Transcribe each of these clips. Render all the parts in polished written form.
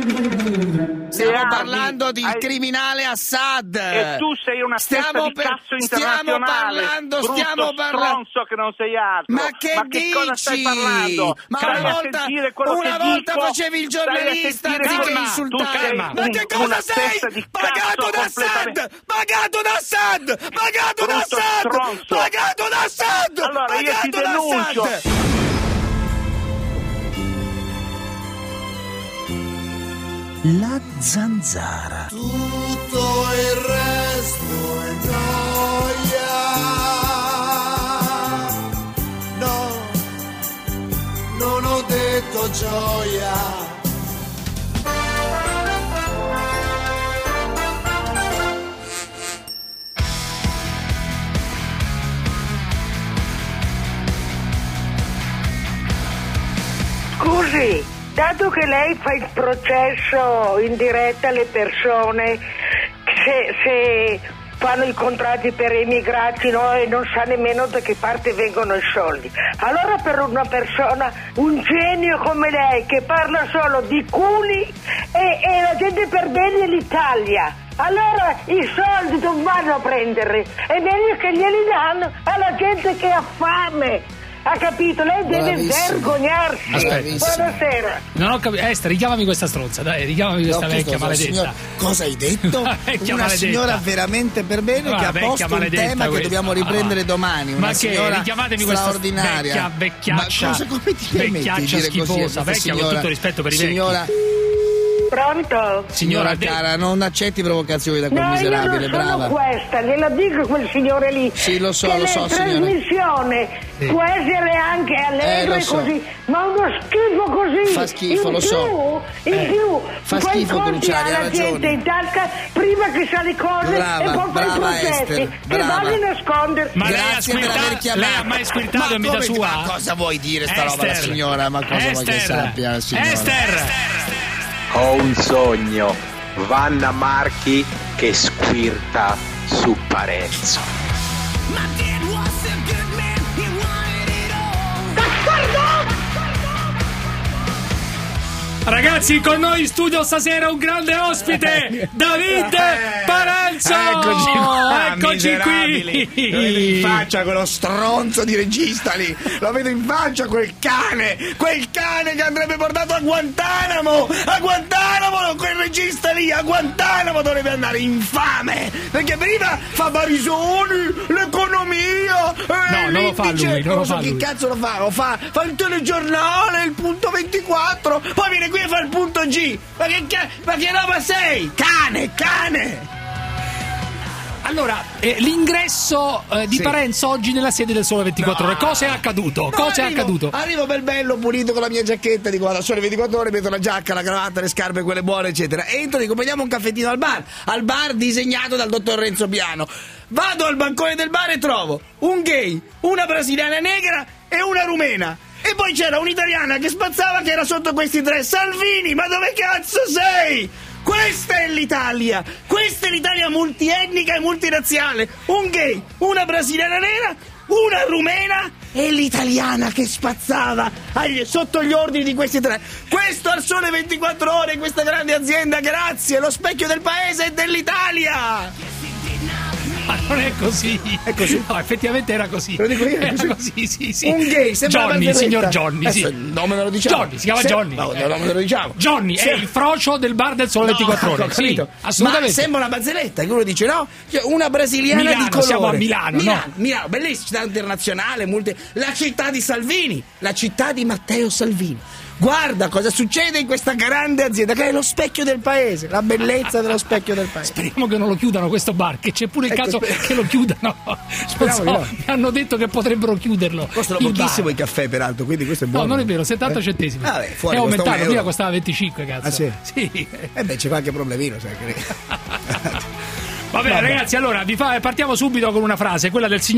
Stiamo parlando di criminale Assad. E tu sei una testa di cazzo internazionale. Stiamo parlando che non sei altro. Ma che dici? Cosa stai parlando? Ma stai una volta facevi il giornalista anziché insultare. Ma che cosa sei? Pagato da Assad! Pagato da Assad! Pagato da Assad! Pagato da Assad! Allora io ti denuncio. La zanzara. Tutto il resto è gioia. No, non ho detto gioia. Scusi, dato che lei fa il processo in diretta alle persone, se fanno i contratti per i immigrati, no, e non sa nemmeno da che parte vengono i soldi, allora per una persona, un genio come lei che parla solo di culi e la gente per bene l'Italia, allora i soldi non vanno a prenderli, è meglio che glieli danno alla gente che ha fame. Ha capito? Lei deve vergognarsi. Buonasera. Non ho capito. Esther, richiamami questa stronza, dai, richiamami questa vecchia maledetta. Signora, cosa hai detto? Una maledetta. Signora veramente per bene che ha posto un tema che dobbiamo riprendere domani. Una signora straordinaria. Vecchiaccia. Ma cosa, come ti permetti di dire schifosa, così? Vecchia, con tutto rispetto per i signora, Pronto? Signora cara, non accetti provocazioni da quel miserabile, brava. No, io non sono questa, glielo dico quel signore lì. Sì, lo so, che lo so, signora. La trasmissione può essere anche allegro e così, ma uno schifo così. Fa schifo, lo so. In più, fa schifo, Cruciani, ha la gente in tasca prima che sa le cose e poi fa i processi. Che vanno a nascondere. Ma grazie per aver chiamato. Lei ha mai squirtato in vita sua? Ma cosa vuoi dire sta roba la signora? Ma cosa vuoi che sappia la signora? Esther! Ho un sogno, Vanna Marchi che squirta su Parenzo. Ragazzi, con noi in studio stasera un grande ospite, David Parenzo. Eccoci qui. Lo vedo in faccia quello stronzo di regista lì. Lo vedo in faccia quel cane che andrebbe portato a Guantanamo. A Guantanamo quel regista lì, a Guantanamo dovrebbe andare, infame. Perché prima fa Barisoni, l'economia. No, non lo fa lui, non lo fa lui. Che cazzo lo fa? Fa il telegiornale, il punto 24. Poi viene qui e fa il punto G. Ma che roba sei? Cane! Allora, l'ingresso di Parenzo oggi nella sede del Sole 24 Ore. Cosa è accaduto? Arrivo bello pulito con la mia giacchetta, dico vado al Sole 24 Ore, metto la giacca, la cravatta, le scarpe, quelle buone, eccetera. Entro, dico prendiamo un caffettino al bar disegnato dal dottor Renzo Piano. Vado al bancone del bar e trovo un gay, una brasiliana negra e una rumena. E poi c'era un'italiana che spazzava, che era sotto questi tre. Salvini, ma dove cazzo sei? Questa è l'Italia! Questa è l'Italia multietnica e multirazziale! Un gay, una brasiliana nera, una rumena e l'italiana che spazzava sotto gli ordini di questi tre. Questo al Sole 24 Ore in questa grande azienda, grazie! Lo specchio del paese e dell'Italia! Ma non è così. È così? No, effettivamente era così. Lo dico io? Era così, sì. Un gay, Johnny, signor Johnny, sì. Non me lo diciamo. Johnny, si chiama Johnny. No, non me lo diciamo. Johnny è il frocio del bar del Sole 24 Ore. Sì, assolutamente. Ma sembra una barzelletta, che uno dice no? Una brasiliana Milano, di colore. siamo a Milano, Milano, bellissima città internazionale, la città di Salvini, la città di Matteo Salvini. Guarda cosa succede in questa grande azienda che è lo specchio del paese, la bellezza dello specchio del paese. Speriamo che non lo chiudano questo bar, che c'è pure il caso che lo chiudano. Speriamo che no. Mi hanno detto che potrebbero chiuderlo. Costano pochissimo i caffè, peraltro, quindi questo è buono. No, non è vero, 70 centesimi. Vabbè, fuori è aumentato, €1. prima costava 25, cazzo. Ah sì? Sì. C'è qualche problemino, sai che... Vabbè, ragazzi, allora partiamo subito con una frase, quella del signor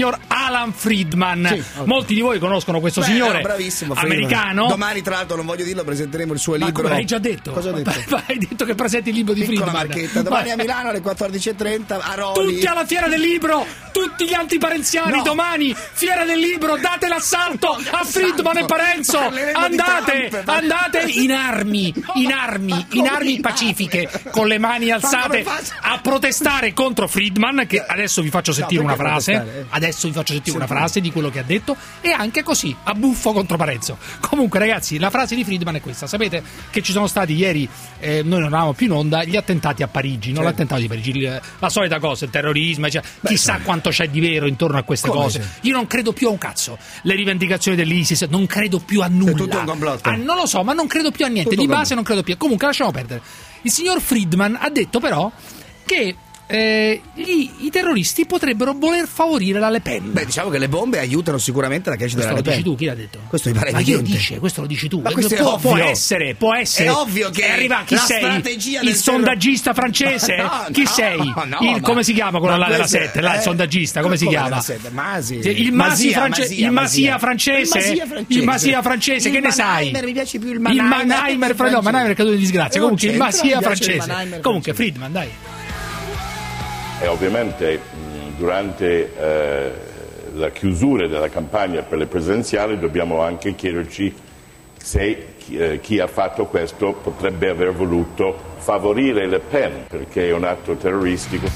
Alan Friedman. Sì, okay. Molti di voi conoscono questo signore bravissimo, americano. Domani, tra l'altro, non voglio dirlo, presenteremo il suo libro. Ma hai già detto? Cosa ho detto? Hai detto che presenti il libro di Piccola Friedman. marchetta. Domani a Milano alle 14:30 a Roli. Tutti alla Fiera del Libro, tutti gli antiparenziani, domani Fiera del Libro, date l'assalto a Friedman e Parenzo. Andate in armi pacifiche, con le mani alzate a protestare contro Friedman, che adesso vi faccio sentire una frase. Adesso vi faccio sentire una frase di quello che ha detto, e anche così a buffo contro Parenzo. Comunque, ragazzi, la frase di Friedman è questa: sapete che ci sono stati ieri, noi non eravamo più in onda, gli attentati a Parigi, non l'attentato di Parigi, la solita cosa, il terrorismo, cioè, chissà quanto c'è di vero intorno a queste cose. Io non credo più a un cazzo. Le rivendicazioni dell'ISIS, non credo più a nulla. È tutto un complotto. Non lo so, ma non credo più a niente. Tutto di base non credo più. Comunque, lasciamo perdere. Il signor Friedman ha detto però che i terroristi potrebbero voler favorire la Le Pen. Beh, diciamo che le bombe aiutano sicuramente la crescita della Le Pen. Questo lo dici tu, chi l'ha detto? Questo mi pare evidente. Questo lo dici tu. Ma questo può essere. È ovvio che arriva, chi sei? Il sondaggista francese? Chi sei? Come si chiama quello là della 7? Là, il sondaggista, come si chiama? Il Masia francese? Il Masia francese, che ne sai? Mi piace più il Mannheimer, no, Mannheimer è caduto in disgrazia. Comunque il Masia francese. Comunque Friedman, dai. E ovviamente durante la chiusura della campagna per le presidenziali dobbiamo anche chiederci se chi ha fatto questo potrebbe aver voluto favorire Le Pen, perché è un atto terroristico.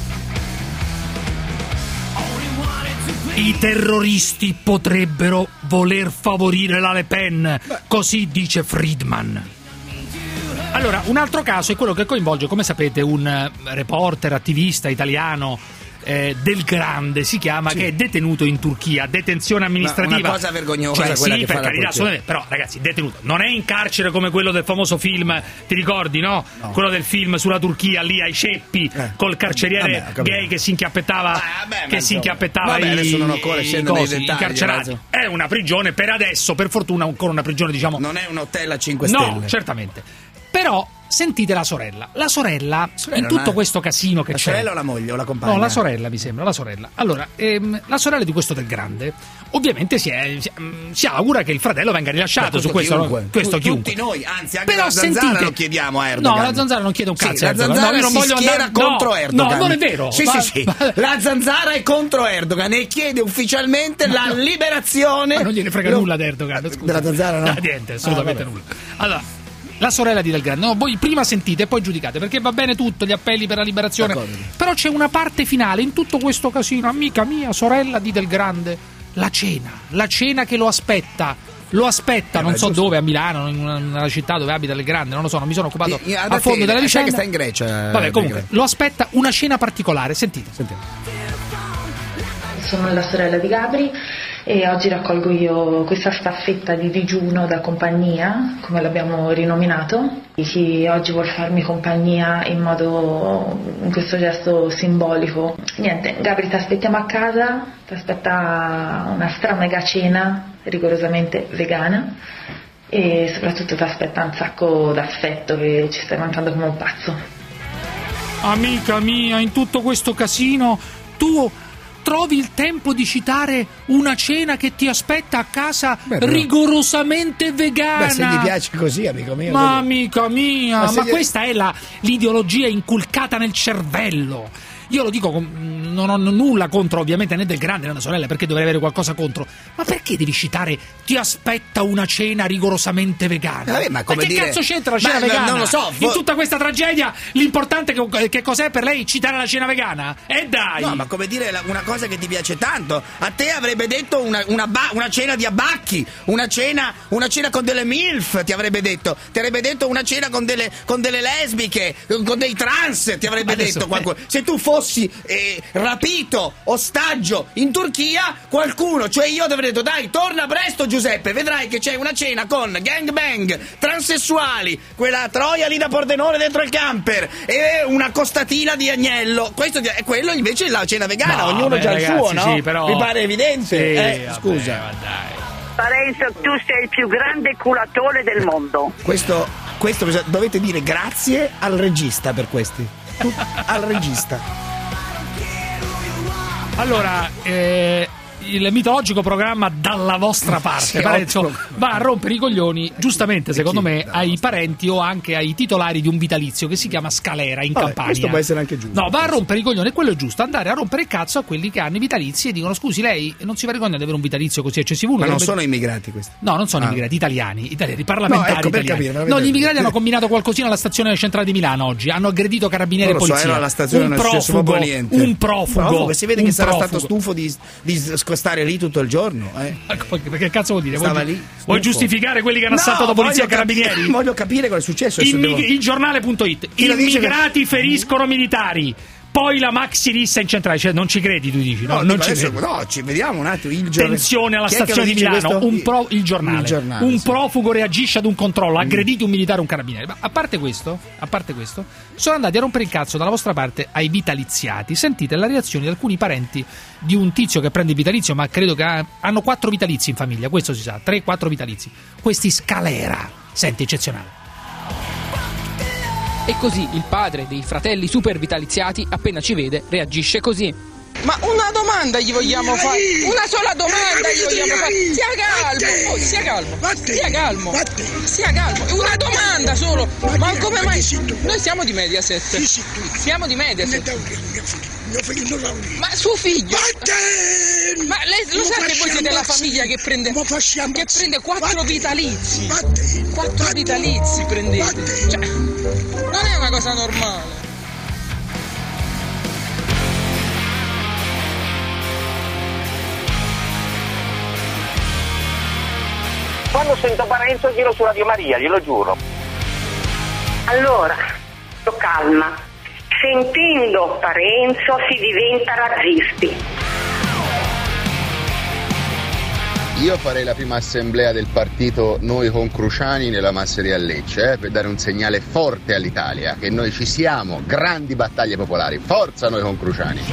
I terroristi potrebbero voler favorire la Le Pen, così dice Friedman. Allora, un altro caso è quello che coinvolge, come sapete, un reporter, attivista italiano, Del Grande si chiama, che è detenuto in Turchia, detenzione amministrativa. Una cosa vergognosa, quella che per fa carità, però ragazzi, detenuto, non è in carcere come quello del famoso film, ti ricordi, no? Quello del film sulla Turchia, lì ai ceppi, col carceriere gay che si inchiappettava adesso non occorre scendere nei dettagli, incarcerati. È una prigione per adesso, per fortuna ancora una prigione, diciamo. Non è un hotel a 5 stelle. No, certamente. Però sentite la sorella. La sorella in tutto questo casino che c'è. La sorella o la moglie o la compagna? No, la sorella, mi sembra, la sorella. Allora, la sorella di questo Del Grande ovviamente si augura che il fratello venga rilasciato. Su questo chiunque. Tutti noi, anzi anche la Zanzara lo chiediamo a Erdogan. No, la Zanzara non chiede un cazzo. La Zanzara io non voglio schiera contro Erdogan. No, non è vero. Sì. La Zanzara è contro Erdogan e chiede ufficialmente la liberazione. Ma non gliene frega nulla ad Erdogan. Della Zanzara, no? Niente, assolutamente nulla. Allora, la sorella di Del Grande, no, voi prima sentite e poi giudicate, perché va bene tutto, gli appelli per la liberazione, però c'è una parte finale in tutto questo casino, amica mia, sorella di Del Grande, la cena che lo aspetta, non so dove, a Milano, in una città dove abita Del Grande, non lo so, non mi sono occupato a fondo della vicenda. Che sta in Grecia. Vabbè, comunque, lo aspetta una cena particolare, sentite. Sono la sorella di Gabri e oggi raccolgo io questa staffetta di digiuno da compagnia, come l'abbiamo rinominato. Chi oggi vuol farmi compagnia in questo gesto simbolico. Niente, Gabri, ti aspettiamo a casa, ti aspetta una mega cena rigorosamente vegana e soprattutto ti aspetta un sacco d'affetto, che ci stai mancando come un pazzo. Amica mia, in tutto questo casino tu trovi il tempo di citare una cena che ti aspetta a casa rigorosamente vegana. Se gli piace così, amico mio. Ma amica mia, ma questa è l'ideologia inculcata nel cervello. Io lo dico, non ho nulla contro ovviamente né Del Grande né la sorella, perché dovrei avere qualcosa contro, ma perché devi citare ti aspetta una cena rigorosamente vegana? Ma come che cazzo c'entra la cena vegana? Non lo so. In tutta questa tragedia l'importante che cos'è per lei citare la cena vegana? Dai! No, ma come dire una cosa che ti piace tanto. A te avrebbe detto una cena di abbacchi, una cena con delle MILF, ti avrebbe detto una cena con delle lesbiche, con dei trans, ti avrebbe detto qualcuno. Se tu fossi rapito, ostaggio in Turchia, qualcuno, cioè io avrei detto dai, torna presto Giuseppe, vedrai che c'è una cena con gangbang, transessuali, quella troia lì da Pordenone dentro il camper e una costatina di agnello. Questo è quello invece la cena vegana, ognuno ha il suo, no? Sì, però... Mi pare evidente. Scusa. Parenzo, tu sei il più grande culatore del mondo. Questo dovete dire grazie al regista per questi. Al regista. Allora, il mitologico programma Dalla vostra parte, Parenzo va a rompere i coglioni, giustamente secondo me, ai parenti o anche ai titolari di un vitalizio che si chiama Scalera in Campania. Questo può essere anche giusto. No, va a rompere i coglioni, e quello è giusto, andare a rompere il cazzo a quelli che hanno i vitalizi e dicono: scusi, lei non si vergogna di avere un vitalizio così eccessivo? Ma non sono immigrati questi? No, non sono immigrati, italiani, parlamentari, no, ecco, italiani. Per capire, no, gli immigrati hanno combinato qualcosina alla stazione centrale di Milano oggi, hanno aggredito carabinieri e polizia. Alla stazione un profugo, si vede che sarà stato stufo di scostare lì tutto il giorno. Perché cazzo vuol dire? Vuoi Stufo. Giustificare quelli che hanno assaltato polizia e carabinieri? Voglio capire cosa è successo. Il giornale.it. Immigrati feriscono militari. Poi la maxi rissa in centrale, cioè non ci credi, tu dici? No, non ci credi. No, ci vediamo un attimo. Tensione alla stazione di Milano, il giornale. Un profugo reagisce ad un controllo, aggredite un militare e un carabiniere. Ma a parte questo, sono andati a rompere il cazzo dalla vostra parte ai vitaliziati. Sentite la reazione di alcuni parenti di un tizio che prende il vitalizio, ma credo che hanno 4 vitalizi in famiglia, questo si sa, 3-4 vitalizi. Questi Scalera, senti, eccezionale. E così il padre dei fratelli super vitaliziati, appena ci vede, reagisce così. Ma una domanda gli vogliamo fare? Una sola domanda gli vogliamo fare? Sia calmo. È una domanda solo. Ma come mai? Noi siamo di Mediaset. Siamo di Mediaset. Ma suo figlio? Ma lei lo sa che voi siete la famiglia che prende 4 vitalizi? 4 vitalizi prendete. Cioè, non è una cosa normale. Quando sento Parenzo giro su Radio Maria, glielo giuro. Allora, sto calma. Sentendo Parenzo si diventa razzisti. Io farei la prima assemblea del partito Noi con Cruciani nella masseria a Lecce, per dare un segnale forte all'Italia, che noi ci siamo, grandi battaglie popolari, forza Noi con Cruciani.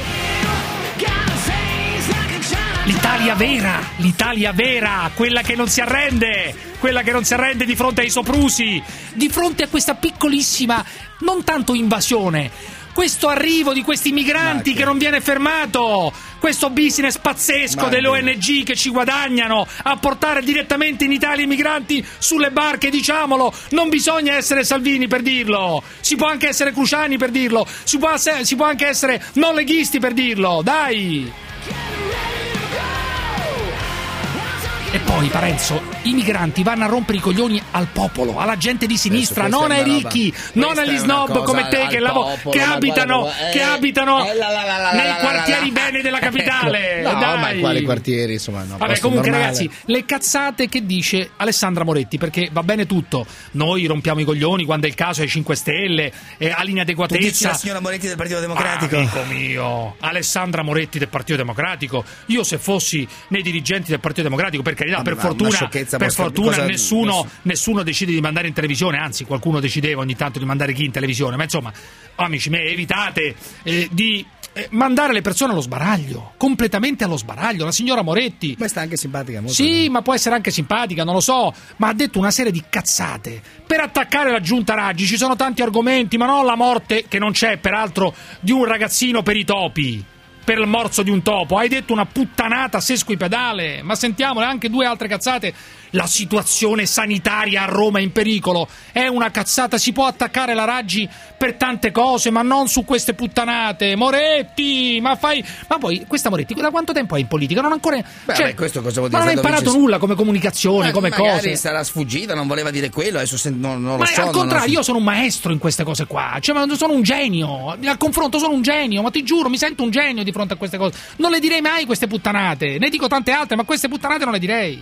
L'Italia vera, quella che non si arrende di fronte ai soprusi, di fronte a questa piccolissima, non tanto invasione, questo arrivo di questi migranti che non viene fermato, questo business pazzesco delle ONG che ci guadagnano a portare direttamente in Italia i migranti sulle barche, diciamolo, non bisogna essere Salvini per dirlo, si può anche essere Cruciani per dirlo, si può anche essere non leghisti per dirlo, dai! E poi, Parenzo, i migranti vanno a rompere i coglioni al popolo, alla gente di sinistra, non ai ricchi, non agli snob come te che abitano nei quartieri bene della capitale. No, dai. ma quali quartieri, insomma, no. Vabbè, comunque normale. ragazzi, le cazzate che dice Alessandra Moretti, perché va bene tutto, noi rompiamo i coglioni quando è il caso ai 5 Stelle, a l'inadeguatezza. Tu dici la signora Moretti del Partito Democratico? Amico mio, Alessandra Moretti del Partito Democratico, io se fossi nei dirigenti del Partito Democratico, per carità, per fortuna nessuno decide di mandare in televisione, anzi qualcuno decideva ogni tanto di mandare chi in televisione, ma insomma, amici miei, evitate di mandare le persone allo sbaraglio, completamente allo sbaraglio. La signora Moretti, ma sta anche simpatica molto, sì, ma può essere anche simpatica, non lo so, ma ha detto una serie di cazzate per attaccare la giunta Raggi. Ci sono tanti argomenti, ma non la morte, che non c'è peraltro, di un ragazzino per i topi, per il morso di un topo. Hai detto una puttanata sesquipedale, ma sentiamole anche 2 altre cazzate. La situazione sanitaria a Roma è in pericolo, è una cazzata. Si può attaccare la Raggi per tante cose, ma non su queste puttanate. Moretti, ma poi questa Moretti da quanto tempo è in politica? Non ancora, questo cosa vuol dire? Ma non ha imparato nulla come comunicazione, come magari cose. Sarà sfuggita, non voleva dire quello, adesso non lo so. Ma al contrario, io sono un maestro in queste cose qua, sono un genio, al confronto sono un genio, ma ti giuro, mi sento un genio di fronte a queste cose. Non le direi mai queste puttanate, ne dico tante altre, ma queste puttanate non le direi.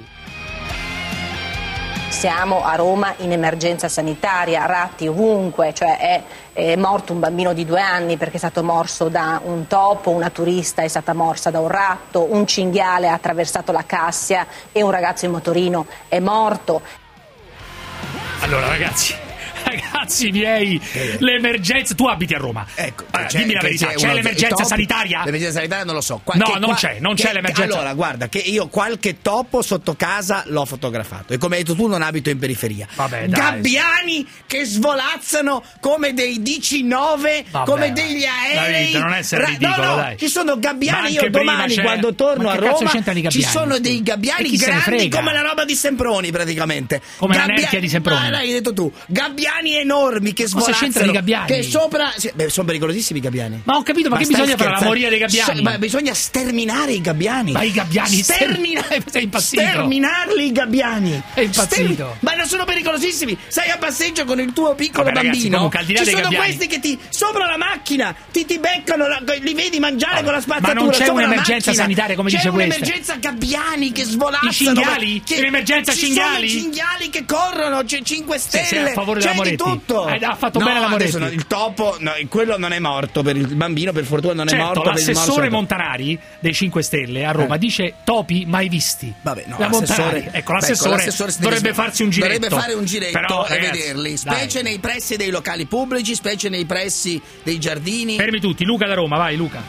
Siamo a Roma in emergenza sanitaria, ratti ovunque, cioè è morto un bambino di 2 anni perché è stato morso da un topo, una turista è stata morsa da un ratto, un cinghiale ha attraversato la Cassia e un ragazzo in motorino è morto. Allora ragazzi, Ragazzi miei, l'emergenza. Tu abiti a Roma. Ecco, dimmi la verità, c'è l'emergenza sanitaria? L'emergenza sanitaria non lo so. Non c'è l'emergenza. Allora, guarda, che io qualche topo sotto casa l'ho fotografato. E come hai detto tu, non abito in periferia. Vabbè, gabbiani che svolazzano come dei DC-9, come degli aerei. David, non essere ridicolo, dai. Ci sono gabbiani. Io domani, quando torno a Roma, ci sono dei gabbiani grandi come la roba di Semproni, praticamente. Come la nerchia di Semproni. L'hai detto tu. Gabbiani enormi che svolazzano. Che sopra. Sono pericolosissimi i gabbiani. Ma ho capito, ma che bisogna fare? La moria dei gabbiani? Ma bisogna sterminare i gabbiani. Ma i gabbiani sei impazzito. Sterminarli i gabbiani. È impazzito. Ma non sono pericolosissimi. Sei a passeggio con il tuo piccolo bambino. Comunque, ci sono questi che ti sopra la macchina ti beccano, li vedi mangiare con la spazzatura. Ma non c'è un'emergenza sanitaria come dice questa. C'è un'emergenza gabbiani che svolazzano. I cinghiali? Un'emergenza cinghiali? Ci sono cinghiali che corrono, c'è 5 stelle. Sei a favore della Moretti. Tutto. Ha fatto bene la Moretti. Il topo, quello non è morto per il bambino, per fortuna non è morto. L'assessore Montanari dei 5 Stelle a Roma dice topi mai visti. Vabbè, no, l'assessore dovrebbe farsi un giretto. Dovrebbe fare un giretto però, e vederli, specie nei pressi dei locali pubblici, specie nei pressi dei giardini. Fermi tutti, Luca da Roma, vai Luca.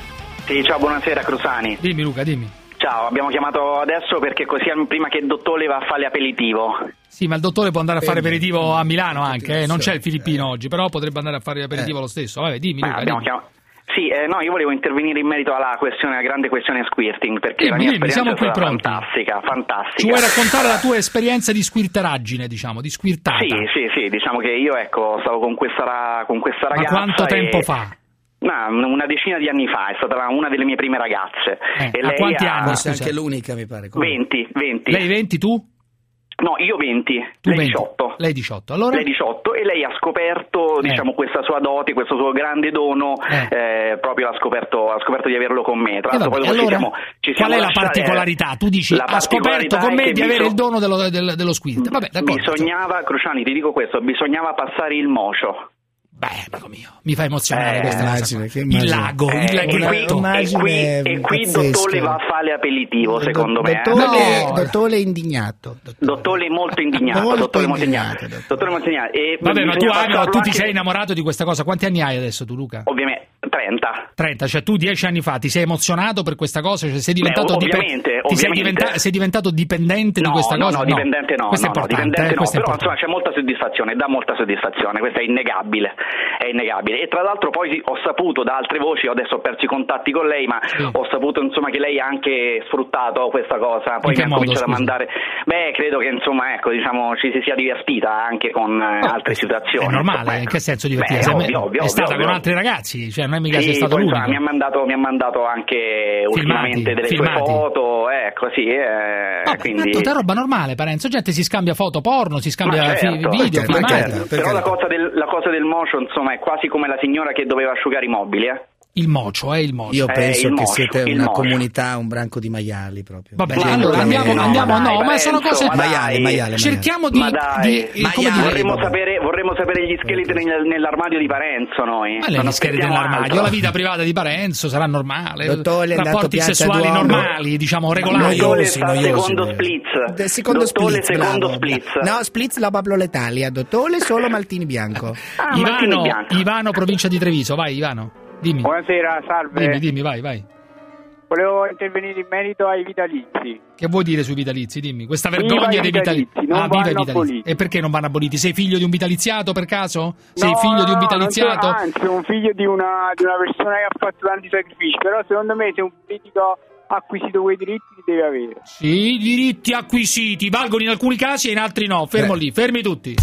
Sì, ciao, buonasera Crusani. Dimmi Luca, dimmi. Ciao, abbiamo chiamato adesso perché così prima che il dottore va a fare l'aperitivo. Sì, ma il dottore può andare a fare aperitivo a Milano anche, non c'è il filippino oggi, però potrebbe andare a fare l'aperitivo lo stesso. Vabbè, dimmi Luca. Sì, no, io volevo intervenire in merito alla grande questione squirting, perché la mia esperienza è stata fantastica. Ci vuoi raccontare la tua esperienza di squirtaraggine, di squirtata? Sì, diciamo che io stavo con questa ragazza. Ma quanto tempo fa? Una decina di anni fa, è stata una delle mie prime ragazze. E lei quanti anni? Anche l'unica, mi pare. 20. Lei 20, tu? No, io 20, lei 18. Lei 18, allora? Lei 18 e lei ha scoperto, diciamo, questa sua dote, questo suo grande dono, proprio ha scoperto di averlo con me. Tra l'altro, allora, qual è la particolarità? Tu dici, ha scoperto con me di avere il dono dello squirt. Vabbè, d'accordo. Bisognava, Cruciani, ti dico questo, bisognava passare il mocio. Beh, amico mio, mi fa emozionare questa immagine, cosa. Il lago, il laghetto. E qui il dottore va a fare l'aperitivo, secondo me. Dottore indignato. Dottore molto indignato. Dottore molto indignato. Vabbè, ma tu ti sei innamorato di questa cosa. Quanti anni hai adesso tu, Luca? Ovviamente 30, cioè tu 10 anni fa ti sei emozionato per questa cosa? Cioè sei diventato sei diventato dipendente di questa cosa? No, dipendente no. Questo è importante. Però insomma c'è molta soddisfazione, dà molta soddisfazione, questo è innegabile. E tra l'altro poi ho saputo da altre voci, adesso ho perso i contatti con lei, ma ho saputo insomma che lei ha anche sfruttato questa cosa, poi mi ha cominciato a mandare. Beh, credo che insomma diciamo ci si sia divertita anche con altre situazioni. È normale, in che senso divertita? È stata con altri ragazzi, cioè non è mica sei stato l'unico. Mi ha mandato anche ultimamente delle sue foto, così. Quindi tutta roba normale, Parenzo. Gente si scambia foto porno, si scambia video, filmati. Però la cosa del mocio, insomma, è quasi come la signora che doveva asciugare i mobili, Il mocio, il mocio. Io penso che siete una comunità, un branco di maiali proprio. Vabbè, allora andiamo, ma sono cose. Maiali. Cerchiamo di. Vorremmo sapere gli scheletri nell'armadio di Parenzo, noi. Ma gli scheletri nell'armadio, la vita privata di Parenzo sarà normale. Dottore, rapporti sessuali normali, diciamo regolari. Secondo Splitz. No, Splitz la paploletalia, dottore, solo Maltini Bianco. Ivano, provincia di Treviso, vai Ivano. Dimmi. Buonasera, salve. Dimmi, vai. Volevo intervenire in merito ai vitalizi. Che vuoi dire sui vitalizi? Dimmi. Questa vergogna dei vitalizi. Non vanno aboliti. E perché non vanno aboliti? Sei figlio di un vitaliziato per caso? Sei figlio di un vitaliziato? Anzi, sono un figlio di una persona che ha fatto tanti sacrifici. Però secondo me se un politico ha acquisito quei diritti li deve avere. Sì, diritti acquisiti. Valgono in alcuni casi e in altri no. Fermi tutti.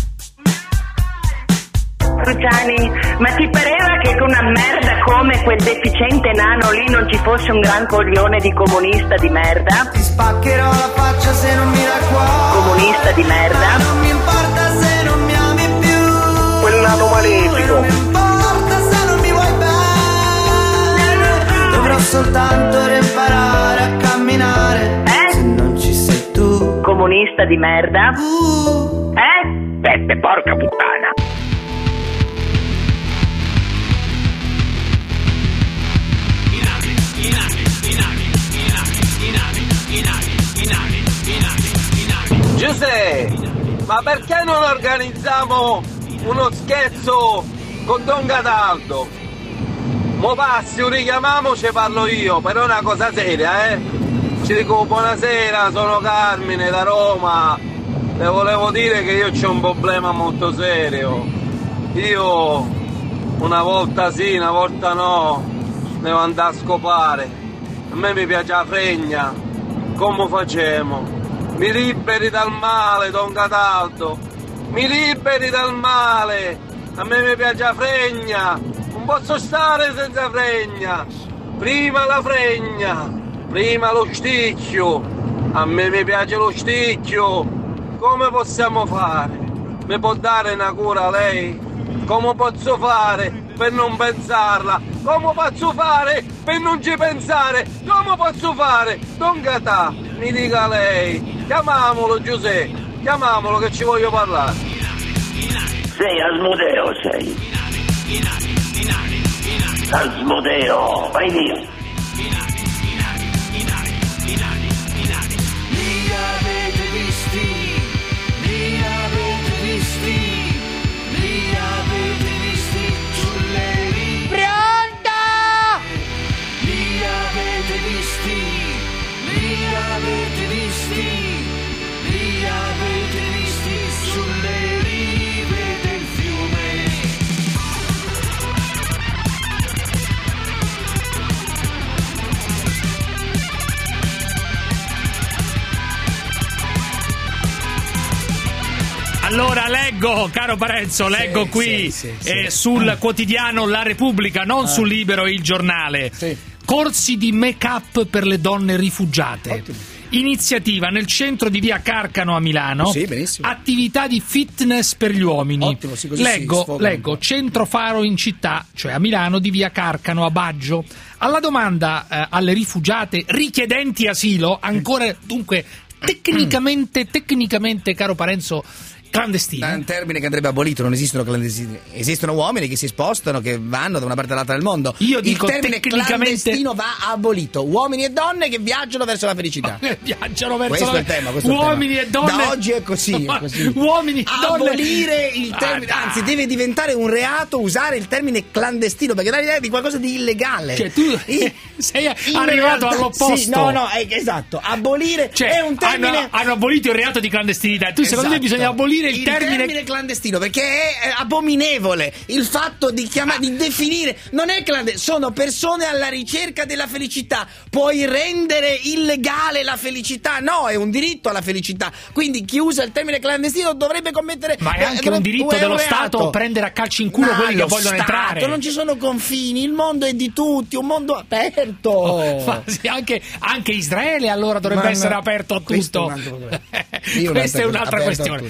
Cruciani, ma ti pareva che con una merda come quel deficiente nano lì non ci fosse un gran coglione di comunista di merda? Ti spaccherò la faccia se non mi raccuori. Comunista di merda? Non mi importa se non mi ami più. Quel nano malefico. Non mi importa se non mi vuoi bene. Dovrò soltanto imparare a camminare. Se non ci sei tu. Comunista di merda? Peppe, porca puttana. Giuseppe, ma perché non organizziamo uno scherzo con Don Cataldo. Mo passi, richiamiamoci, parlo io, però è una cosa seria, Ci dico buonasera, sono Carmine da Roma. Le volevo dire che io c'ho un problema molto serio. Io una volta sì, una volta no, devo andare a scopare. A me mi piace la fregna. Come facciamo? Mi liberi dal male, Don Cataldo. Mi liberi dal male. A me mi piace la fregna. Non posso stare senza fregna. Prima la fregna, prima lo sticchio. A me mi piace lo sticchio. Come possiamo fare? Mi può dare una cura lei? Come posso fare per non pensarla? Come posso fare per non ci pensare? Come posso fare? Don Catà, mi dica lei. Chiamiamolo Giuseppe, chiamiamolo che ci voglio parlare. Sei Asmodeo, sei. Asmodeo, vai via. Li avete visti? Li avete visti? Li avete visti sulle rive? Pronto? Li avete visti? Li avete visti? Li avete visti sulle rive del fiume? Allora leggo, caro Parenzo, leggo qui sul quotidiano La Repubblica, non sul Libero Il Giornale. Corsi di make-up per le donne rifugiate. Ottimo. Iniziativa nel centro di via Carcano a Milano. Sì, benissimo. Attività di fitness per gli uomini. Ottimo, sì, così leggo centro faro in città, cioè a Milano, di via Carcano a Baggio. Alla domanda alle rifugiate richiedenti asilo, ancora dunque tecnicamente, caro Parenzo, clandestini. È un termine che andrebbe abolito, non esistono clandestini. Esistono uomini che si spostano, che vanno da una parte all'altra del mondo. Io dico il termine tecnicamente clandestino va abolito. Uomini e donne che viaggiano verso la felicità. Viaggiano verso questo la è il tema, uomini e donne. Da oggi è così. Uomini e donne. Abolire il termine, anzi deve diventare un reato usare il termine clandestino, perché dà l'idea di qualcosa di illegale. Cioè tu sei arrivato all'opposto. Sì, no, esatto. Abolire è un termine. Hanno abolito il reato di clandestinità. Tu secondo me bisogna abolire il termine clandestino, perché è abominevole il fatto di definire. Non è clandestino, sono persone alla ricerca della felicità. Puoi rendere illegale la felicità? No, è un diritto alla felicità. Quindi chi usa il termine clandestino dovrebbe commettere. Ma è anche un diritto dello Stato prendere a calci in culo quelli che vogliono entrare. Non ci sono confini, il mondo è di tutti, un mondo aperto. Sì, anche Israele allora dovrebbe essere aperto a tutto. Questa è un'altra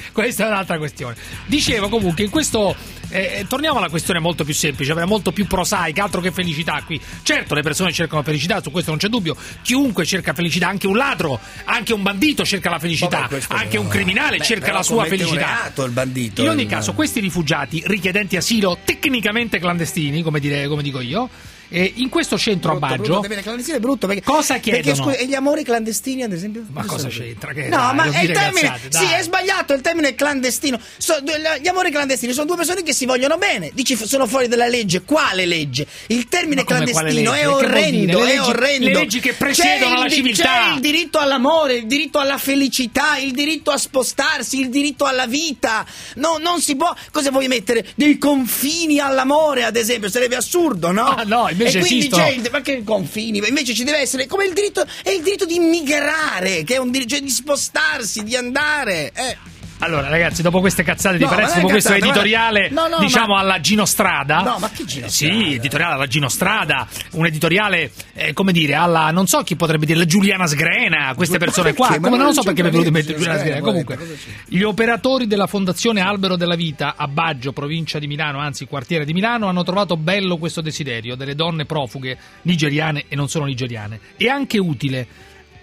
questione. Dicevo comunque in questo torniamo alla questione molto più semplice, molto più prosaica, altro che felicità qui. Certo, le persone cercano felicità, su questo non c'è dubbio. Chiunque cerca felicità, anche un ladro, anche un bandito cerca la felicità, anche un criminale cerca la sua felicità. Il bandito, in ogni caso, questi rifugiati richiedenti asilo tecnicamente clandestini, come dico io, in questo centro a Baggio clandestino è brutto perché cosa chiedono? Perché, e gli amori clandestini ad esempio? Ma cosa c'entra? Ma è il termine è sbagliato il termine clandestino. Gli amori clandestini sono due persone che si vogliono bene. Dici sono fuori dalla legge. Quale legge? Il termine clandestino è orrendo, le leggi che presiedono la civiltà. C'è il diritto all'amore, il diritto alla felicità, il diritto a spostarsi, il diritto alla vita. Non si può. Cosa vuoi mettere? Dei confini all'amore, ad esempio? Sarebbe assurdo, no? No, invece e quindi esistono. ma che confini? Invece ci deve essere come il diritto di immigrare, che è un diritto, cioè di spostarsi, di andare. Allora ragazzi, dopo queste cazzate di Parenzo, dopo questo editoriale alla Ginostrada. No, ma che Ginostrada? Sì, editoriale alla Ginostrada, un editoriale come dire alla, non so chi potrebbe dire, la Giuliana Sgrena, queste persone qua, come non lo so perché mi è venuto in mente Giuliana Sgrena. Comunque, gli operatori della Fondazione Albero della Vita a Baggio, provincia di Milano, anzi quartiere di Milano, hanno trovato bello questo desiderio delle donne profughe nigeriane e non solo nigeriane, e anche utile.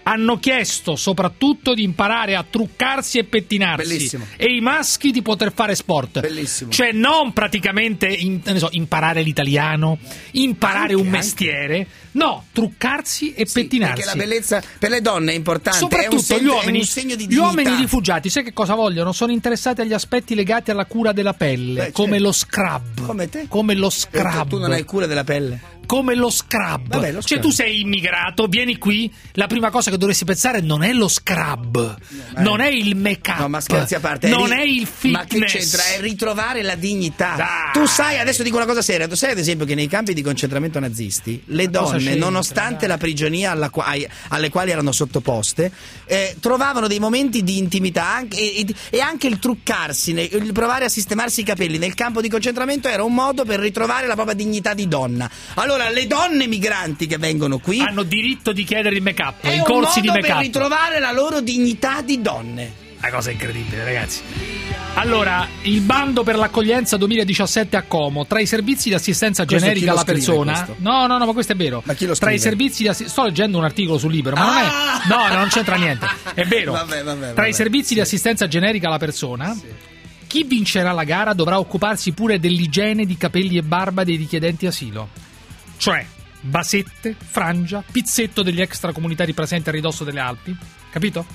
hanno chiesto soprattutto di imparare a truccarsi e pettinarsi. Bellissimo. E i maschi di poter fare sport. Bellissimo. Cioè non praticamente imparare l'italiano, imparare un mestiere, no, truccarsi e pettinarsi. Perché la bellezza per le donne è importante, soprattutto è un segno di dignità. Gli uomini rifugiati, sai che cosa vogliono? Sono interessati agli aspetti legati alla cura della pelle, come lo scrub. Come te? Come lo scrub. Tu non hai cura della pelle? Come lo scrub. Vabbè, lo cioè scrub. tu sei immigrato, vieni qui, la prima cosa che dovresti pensare non è lo scrub, non è il make-up, no, ma scherzi a parte, non è il fitness. Ma che c'entra? È ritrovare la dignità. Ah. Tu sai, adesso dico una cosa seria, tu sai ad esempio che nei campi di concentramento nazisti le donne, nonostante la prigionia alle quali erano sottoposte, trovavano dei momenti di intimità e anche il truccarsi, il provare a sistemarsi i capelli nel campo di concentramento era un modo per ritrovare la propria dignità di donna. Allora le donne migranti che vengono qui hanno diritto di chiedere il make-up, i corsi di make-up, per ritrovare la loro dignità di donne. Una cosa incredibile, ragazzi. Allora, il bando per l'accoglienza 2017 a Como, tra i servizi di assistenza generica alla persona. No, ma questo è vero. Ma chi lo scrive? Tra i servizi di sto leggendo un articolo su Libero, ma non è. No, non c'entra niente. È vero. Tra i servizi di assistenza generica alla persona. Chi vincerà la gara dovrà occuparsi pure dell'igiene di capelli e barba dei richiedenti asilo. Cioè, basette, frangia, pizzetto degli extracomunitari presenti a ridosso delle Alpi. Capito?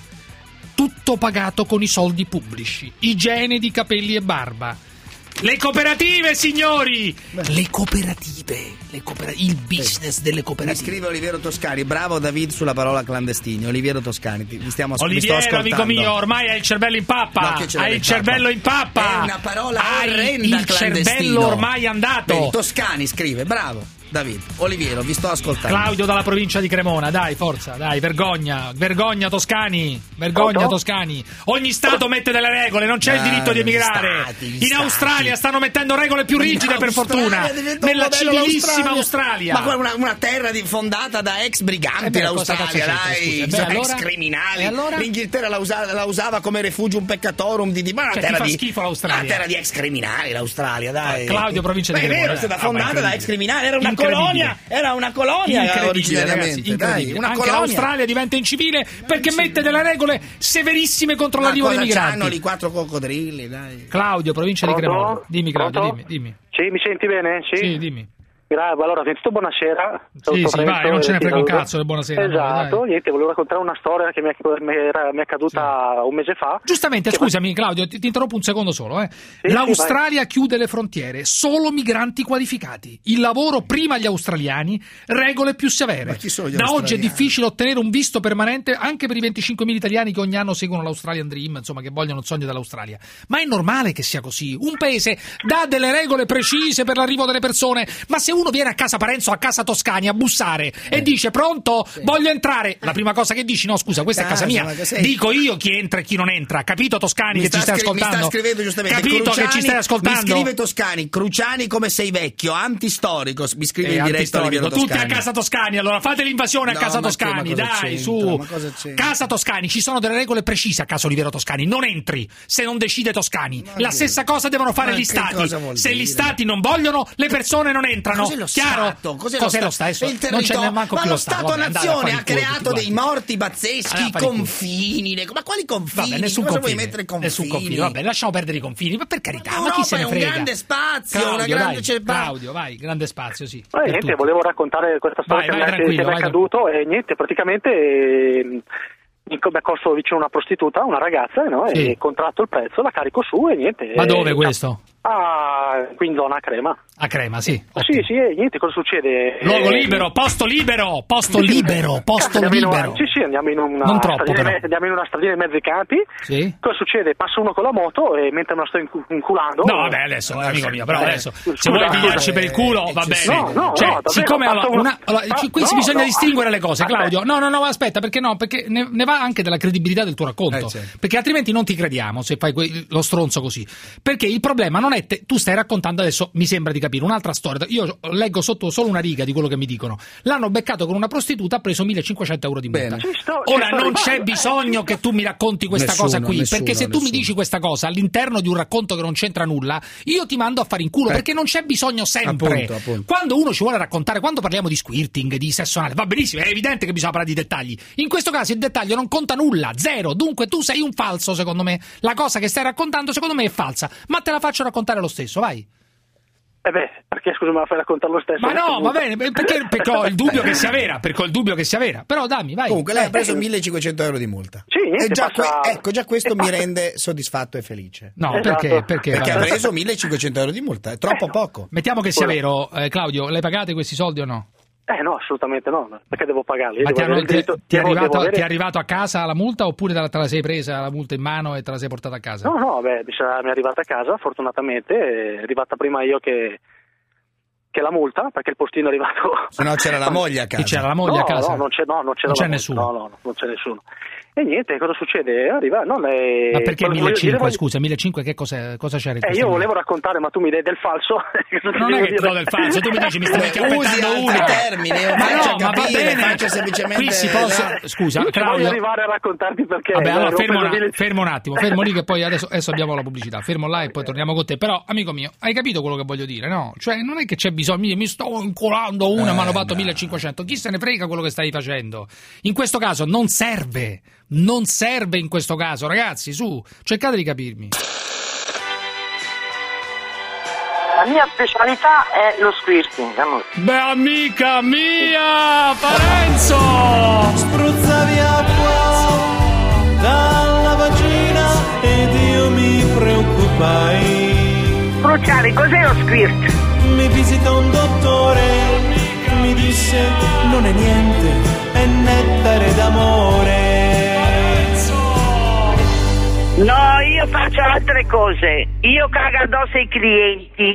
Tutto pagato con i soldi pubblici. Igiene di capelli e barba. Le cooperative, signori! Le cooperative. Il business delle cooperative. Mi scrive Oliviero Toscani. Bravo David sulla parola clandestini. Oliviero Toscani, vi stiamo Oliviero, ascoltando. amico mio, ormai hai il cervello in pappa. Hai il cervello in pappa. È una parola orrenda, il clandestino. cervello ormai andato. Vedi, Toscani scrive, bravo David. Oliviero, vi sto ascoltando. Claudio dalla provincia di Cremona, dai, forza, dai, vergogna Toscani, Toscani. Ogni stato mette delle regole, non c'è il diritto di emigrare. In Australia stanno mettendo regole più rigide, per fortuna. Nella civilissima Australia. Ma una terra fondata da ex briganti, l'Australia, dai, ex criminali. Allora? L'Inghilterra la usava come refugium peccatorum ma ti fa schifo l'Australia. Una terra di ex criminali, l'Australia, dai. Claudio, provincia di Cremona. È vero, è stata fondata da ex criminali, era una colonia originariamente, dai, una anche colonia. l'Australia diventa incivile perché mette delle regole severissime contro l'arrivo dei migranti. Hanno i 4 coccodrilli, dai. Claudio, provincia di Cremona. Dimmi, Claudio, dimmi. Sì, mi senti bene? Sì, dimmi. Allora, innanzitutto buonasera. Sì, vai, non ce ne frega un cazzo, buonasera. Esatto, niente, volevo raccontare una storia che mi è accaduta un mese fa. Giustamente, scusami Claudio, ti interrompo un secondo solo. L'Australia chiude le frontiere, solo migranti qualificati. Il lavoro prima agli australiani, regole più severe. Ma chi sono gli da oggi è difficile ottenere un visto permanente anche per i 25.000 italiani che ogni anno seguono l'Australian Dream, insomma, che vogliono il sogno dell'Australia. Ma è normale che sia così. Un paese dà delle regole precise per l'arrivo delle persone, ma se uno viene a casa Parenzo, a casa Toscani a bussare e dice pronto, voglio entrare, la prima cosa che dici, no scusa, questa è casa mia, dico io chi entra e chi non entra, capito Toscani, che ci stai ascoltando? Mi sta scrivendo giustamente capito Cruciani, che ci stai ascoltando? Mi scrive Toscani, Cruciani come sei vecchio, antistorico, mi scrive in diretta Oliviero Toscani. Tutti a casa Toscani, allora fate l'invasione a casa Toscani, dai, su casa Toscani, ci sono delle regole precise a casa Oliviero Toscani, non entri se non decide Toscani, la stessa cosa devono fare gli stati, se gli stati non vogliono le persone non entrano, chiaro? Cos'è lo Stato? Il non ce n'è manco più lo Stato-nazione ha creato dei morti pazzeschi, confini, ma quali confini? Vabbè, nessun cosa confine, vuoi mettere confini? Nessun confine, vabbè, lasciamo perdere i confini, ma per carità, ma chi se ne frega? Un grande spazio, Claudio, una grande Claudio, vai, grande spazio, sì. Niente, volevo raccontare questa storia che mi è accaduto e niente, praticamente mi è corso vicino una prostituta, una ragazza, no? Sì. E contratto il prezzo, la carico su e niente. Ma dove questo? Qui in zona a Crema. A Crema, sì. Sì, e niente, cosa succede? Luogo libero, posto libero. Sì, andiamo in una non troppo, andiamo in una stradina in mezzo ai campi. Sì. Cosa succede? Passa uno con la moto e mentre me lo sto inculando. No, vabbè, adesso, amico mio, però adesso se vuoi pigliarci per il culo, va bene. No, siccome qui bisogna distinguere le cose, Claudio. No, aspetta, perché ne va anche della credibilità del tuo racconto. Perché altrimenti non ti crediamo se fai lo stronzo così. Perché il problema non è tu stai raccontando adesso mi sembra di capire un'altra storia. Io leggo sotto solo una riga di quello che mi dicono. L'hanno beccato con una prostituta, ha preso 1.500 euro di multa. Ora non c'è bisogno che tu mi racconti questa cosa qui, perché se tu mi dici questa cosa all'interno di un racconto che non c'entra nulla, io ti mando a fare in culo, perché non c'è bisogno sempre. Appunto. Quando uno ci vuole raccontare, quando parliamo di squirting, di sesso anale, va benissimo, è evidente che bisogna parlare di dettagli. In questo caso il dettaglio non conta nulla, zero. Dunque tu sei un falso, secondo me. La cosa che stai raccontando secondo me è falsa, ma te la faccio raccontare lo stesso, vai. Perché scusa, me la fai raccontare lo stesso? Ma no, va bene, perché ho il dubbio che sia vera, però dammi, vai. Comunque lei ha preso 1.500 euro di multa. Sì, niente, già questo mi rende soddisfatto e felice. No, esatto. Perché ha preso 1.500 euro di multa, è troppo poco. Mettiamo che sia vero, Claudio, le pagate questi soldi o no? No, assolutamente no, perché devo pagarli? Ma ti è arrivato a casa la multa, oppure te la sei presa la multa in mano e te la sei portata a casa? No, mi è arrivata a casa, fortunatamente, è arrivata prima io che la multa, perché il postino è arrivato... Se no c'era la moglie a casa. C'era la moglie a casa? No, non c'è nessuno. No, non c'è nessuno. E niente, cosa succede? Arriva, ma perché 1.500? Scusa, 1.500 che cosa c'era? Io volevo raccontare, ma tu mi dai del falso. Non è che ti do del falso, tu mi dici mi stai aspettando uno. Ma va bene, faccio semplicemente. Qui si posso. Scusa, Claudio. Voglio arrivare a raccontarti perché. Vabbè, allora fermo un attimo, fermo lì che poi adesso abbiamo la pubblicità. Fermo là e poi torniamo con te. Però, amico mio, hai capito quello che voglio dire, no? Cioè, non è che c'è bisogno, mi sto incolando una, mi hanno fatto 1.500. Chi se ne frega quello che stai facendo? In questo caso non serve. Non serve in questo caso, ragazzi, su, cercate di capirmi. La mia specialità è lo squirting, amore. Beh, amica mia, Parenzo! Spruzza via acqua dalla vagina ed io mi preoccupai. Cruciani, cos'è lo squirt? Mi visita un dottore, mi disse non è niente, è nettare d'amore. No, io faccio altre cose. Io cago addosso ai clienti.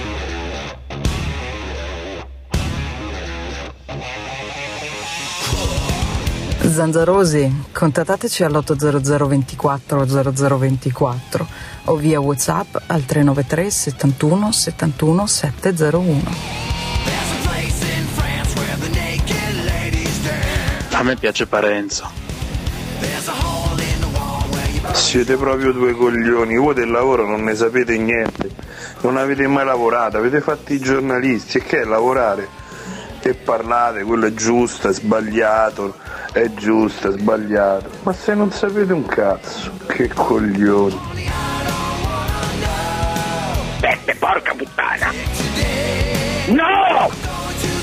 Zanzarosi, contattateci all'800 24 0024 o via WhatsApp al 393 71 71 701. A me piace Parenzo. Siete proprio due coglioni, voi del lavoro non ne sapete niente, non avete mai lavorato, avete fatto i giornalisti, e che è lavorare? E parlate, quello è giusto, è sbagliato, è giusto, è sbagliato, ma se non sapete un cazzo, che coglioni. Peppe, porca puttana! No!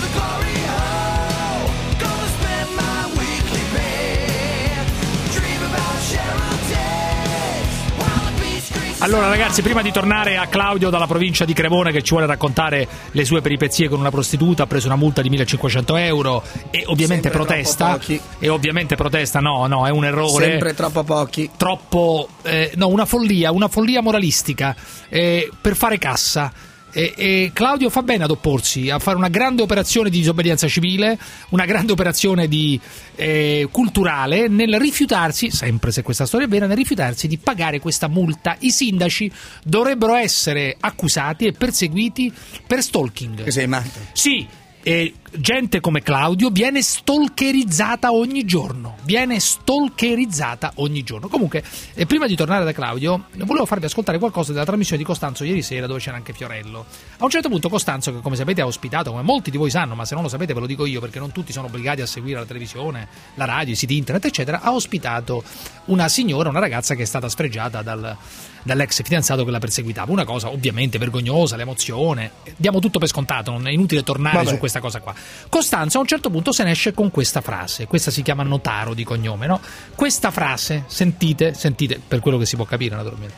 Allora ragazzi, prima di tornare a Claudio dalla provincia di Cremona che ci vuole raccontare le sue peripezie con una prostituta, ha preso una multa di 1.500 euro e ovviamente protesta. No, è un errore. Sempre troppo pochi. Una follia moralistica per fare cassa. E Claudio fa bene ad opporsi, a fare una grande operazione di disobbedienza civile, una grande operazione culturale nel rifiutarsi, sempre se questa storia è vera, nel rifiutarsi di pagare questa multa. I sindaci dovrebbero essere accusati e perseguiti per stalking. Che sei matto? Sì. E gente come Claudio viene stalkerizzata ogni giorno. Comunque, prima di tornare da Claudio, volevo farvi ascoltare qualcosa della trasmissione di Costanzo ieri sera, dove c'era anche Fiorello. A un certo punto Costanzo, che come sapete ha ospitato, come molti di voi sanno, ma se non lo sapete ve lo dico io perché non tutti sono obbligati a seguire la televisione, la radio, i siti internet eccetera, ha ospitato una signora, una ragazza che è stata sfregiata dall'ex fidanzato che la perseguitava. Una cosa ovviamente vergognosa, l'emozione, diamo tutto per scontato, non è inutile tornare su questa cosa qua. Costanzo a un certo punto se ne esce con questa frase, questa si chiama Notaro di cognome, no? Questa frase, sentite, per quello che si può capire naturalmente.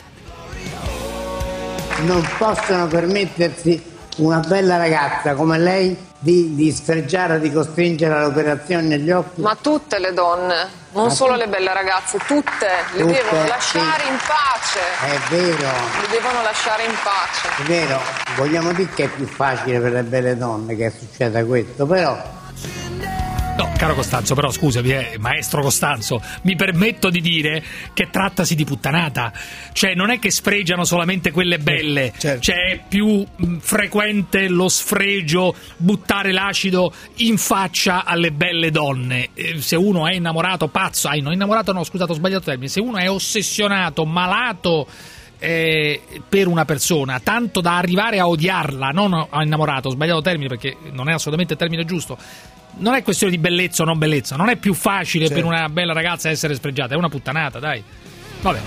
Non possono permettersi una bella ragazza come lei di sfregiare, di costringere all'operazione negli occhi. Ma tutte le donne, non solo le belle ragazze, tutte le devono lasciare in pace. È vero. Le devono lasciare in pace. È vero, vogliamo dire che è più facile per le belle donne che succeda questo, però... No, caro Costanzo, però scusami, maestro Costanzo, mi permetto di dire che trattasi di puttanata. Cioè, non è che sfregiano solamente quelle belle, certo. Cioè, è più frequente lo sfregio, buttare l'acido in faccia alle belle donne. Se uno è innamorato, pazzo, ho sbagliato il termine, se uno è ossessionato, malato per una persona, tanto da arrivare a odiarla, non a innamorato, ho sbagliato il termine perché non è assolutamente il termine giusto. Non è questione di bellezza o non bellezza, non è più facile per una bella ragazza essere sfregiata, è una puttanata, dai. Vabbè.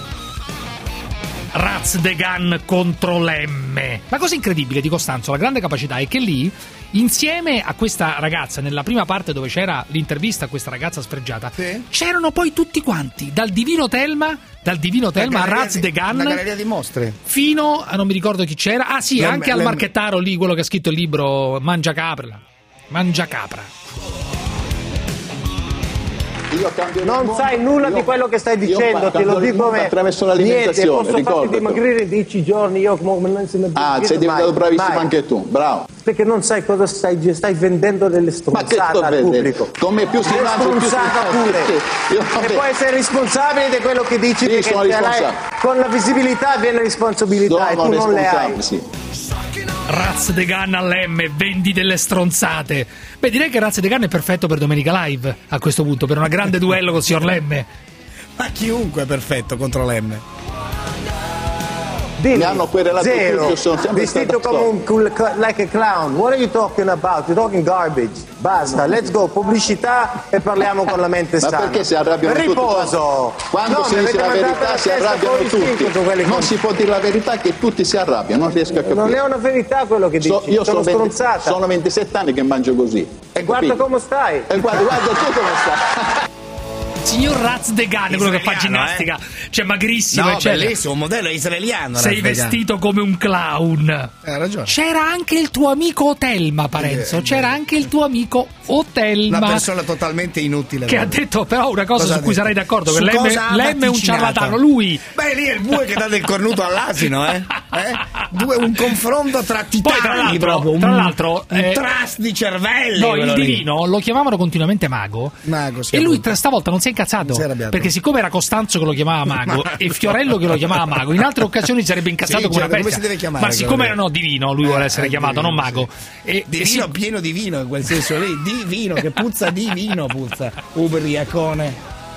Raz de Gan contro Lemme. La cosa incredibile di Costanzo, la grande capacità, è che lì, insieme a questa ragazza, nella prima parte dove c'era l'intervista a questa ragazza sfregiata, c'erano poi tutti quanti, dal divino Telma a Raz de Gan, una galleria di mostre, fino a non mi ricordo chi c'era, anche al marchettaro lì, quello che ha scritto il libro Mangiacapra. Non sai nulla di quello che stai dicendo, te lo dico attraverso l'alimentazione. Posso farti dimagrire 10 giorni, io sei diventato bravissimo anche tu, bravo. Perché non sai cosa stai vendendo delle stronzate al pubblico. Come più si mangia, più si mangia. E poi sei responsabile di quello che dici, perché con la visibilità viene responsabilità e tu non le hai. Sì. Raz de Gan all'M, vendi delle stronzate. Beh, direi che Raz de Gan è perfetto per Domenica Live a questo punto, per una grande duello con signor Lemme. Ma chiunque è perfetto contro Lemme. Mi hanno querelato tutti, io sono sempre vestito come like a clown. What are you talking about? You're talking garbage. Basta, let's go, pubblicità e parliamo con la mente sana. Ma perché si arrabbiano riposo. Tutti? Quando si dice la verità si arrabbiano tutti. Non si può dire la verità che tutti si arrabbiano, non riesco a capire. Non è una verità quello che dici, io sono stronzata. Sono 27 anni che mangio così. E guarda come stai. E guarda tu come stai. Signor Raz de Gan, quello che fa ginnastica, cioè magrissimo, no, bellissimo, un modello israeliano. Sei vestito come un clown. Hai ragione. C'era anche il tuo amico Otelma, Parenzo. C'era anche il tuo amico Otelma. Una persona totalmente inutile. Che ha detto però una cosa su cui sarai d'accordo, che Lemme è un ciarlatano. Lui. Beh, lì è il bue che dà del cornuto all'asino, un confronto tra titani. Poi, tra l'altro, un trust di cervelli. No, il divino lo chiamavano continuamente Mago. Sì, e lui stavolta non si è incazzato, perché siccome era Costanzo che lo chiamava Mago e Fiorello che lo chiamava Mago, in altre occasioni sarebbe incazzato come una bestia. Come si deve chiamare, ma siccome erano divino, lui vuole essere chiamato, non Mago. Divino, pieno di vino, in quel senso lì, di vino, che puzza di vino, ubriacone.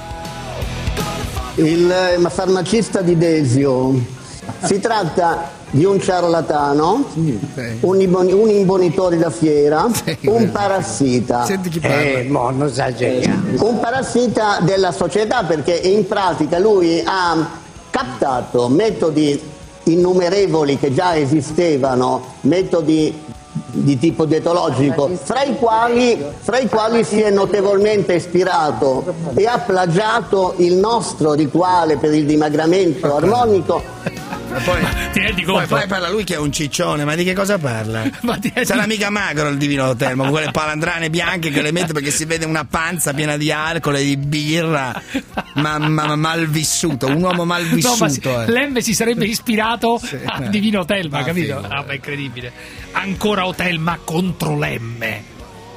Il farmacista di Desio. Si tratta di un ciarlatano, un imbonitore da fiera, un parassita. Senti chi parla. Non esageriamo. Un parassita della società, perché in pratica lui ha captato metodi innumerevoli che già esistevano, metodi di tipo dietologico, fra i quali si è notevolmente ispirato e ha plagiato il nostro rituale per il dimagramento armonico. Poi parla lui che è un ciccione, ma di che cosa parla? Sarà mica magro il divino Telmo, con quelle palandrane bianche che le mette perché si vede una panza piena di alcol e di birra, ma malvissuto, un uomo malvissuto. No, Lemme si sarebbe ispirato al divino Telma, capito? È incredibile. Ancora Otelma contro Lemme.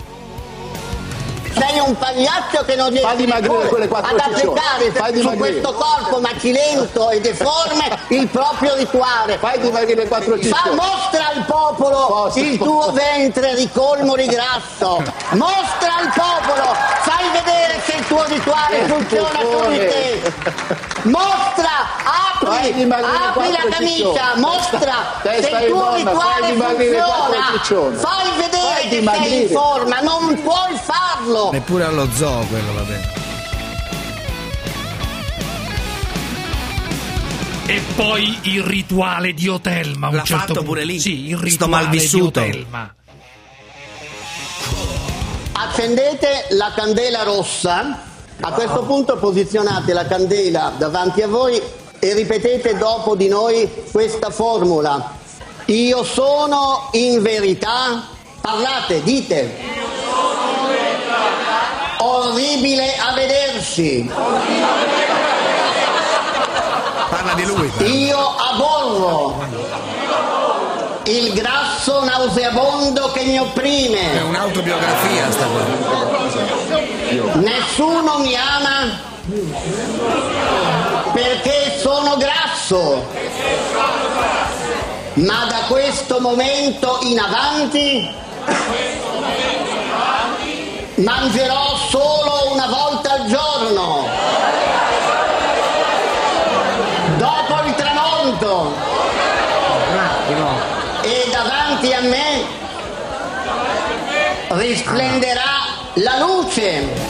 Sei un pagliaccio che non riesce ad applicare su questo corpo macilento e deforme il proprio rituale. Fai dimagrire 4 ciccioni. Mostra al popolo il tuo ventre ricolmo di grasso. Mostra al popolo, fai vedere che il tuo rituale funziona su di te. Mostra, apri la camicia, mostra che il tuo rituale funziona. Fai vedere che sei in forma, non puoi farlo. Neppure allo zoo quello, va bene. E poi il rituale di Otelma. L'ha fatto pure lì. Sì, il rituale malvissuto di Otelma. Accendete la candela rossa. A questo punto posizionate la candela davanti a voi e ripetete dopo di noi questa formula. Io sono in verità. Parlate, dite. Orribile a vedersi. Parla di lui. Io aborro. il grasso nauseabondo che mi opprime. È un'autobiografia sta qua. Nessuno mi ama perché sono grasso. Ma da questo momento in avanti mangerò solo una volta al giorno. Dopo il tramonto. E davanti a me risplenderà la luce.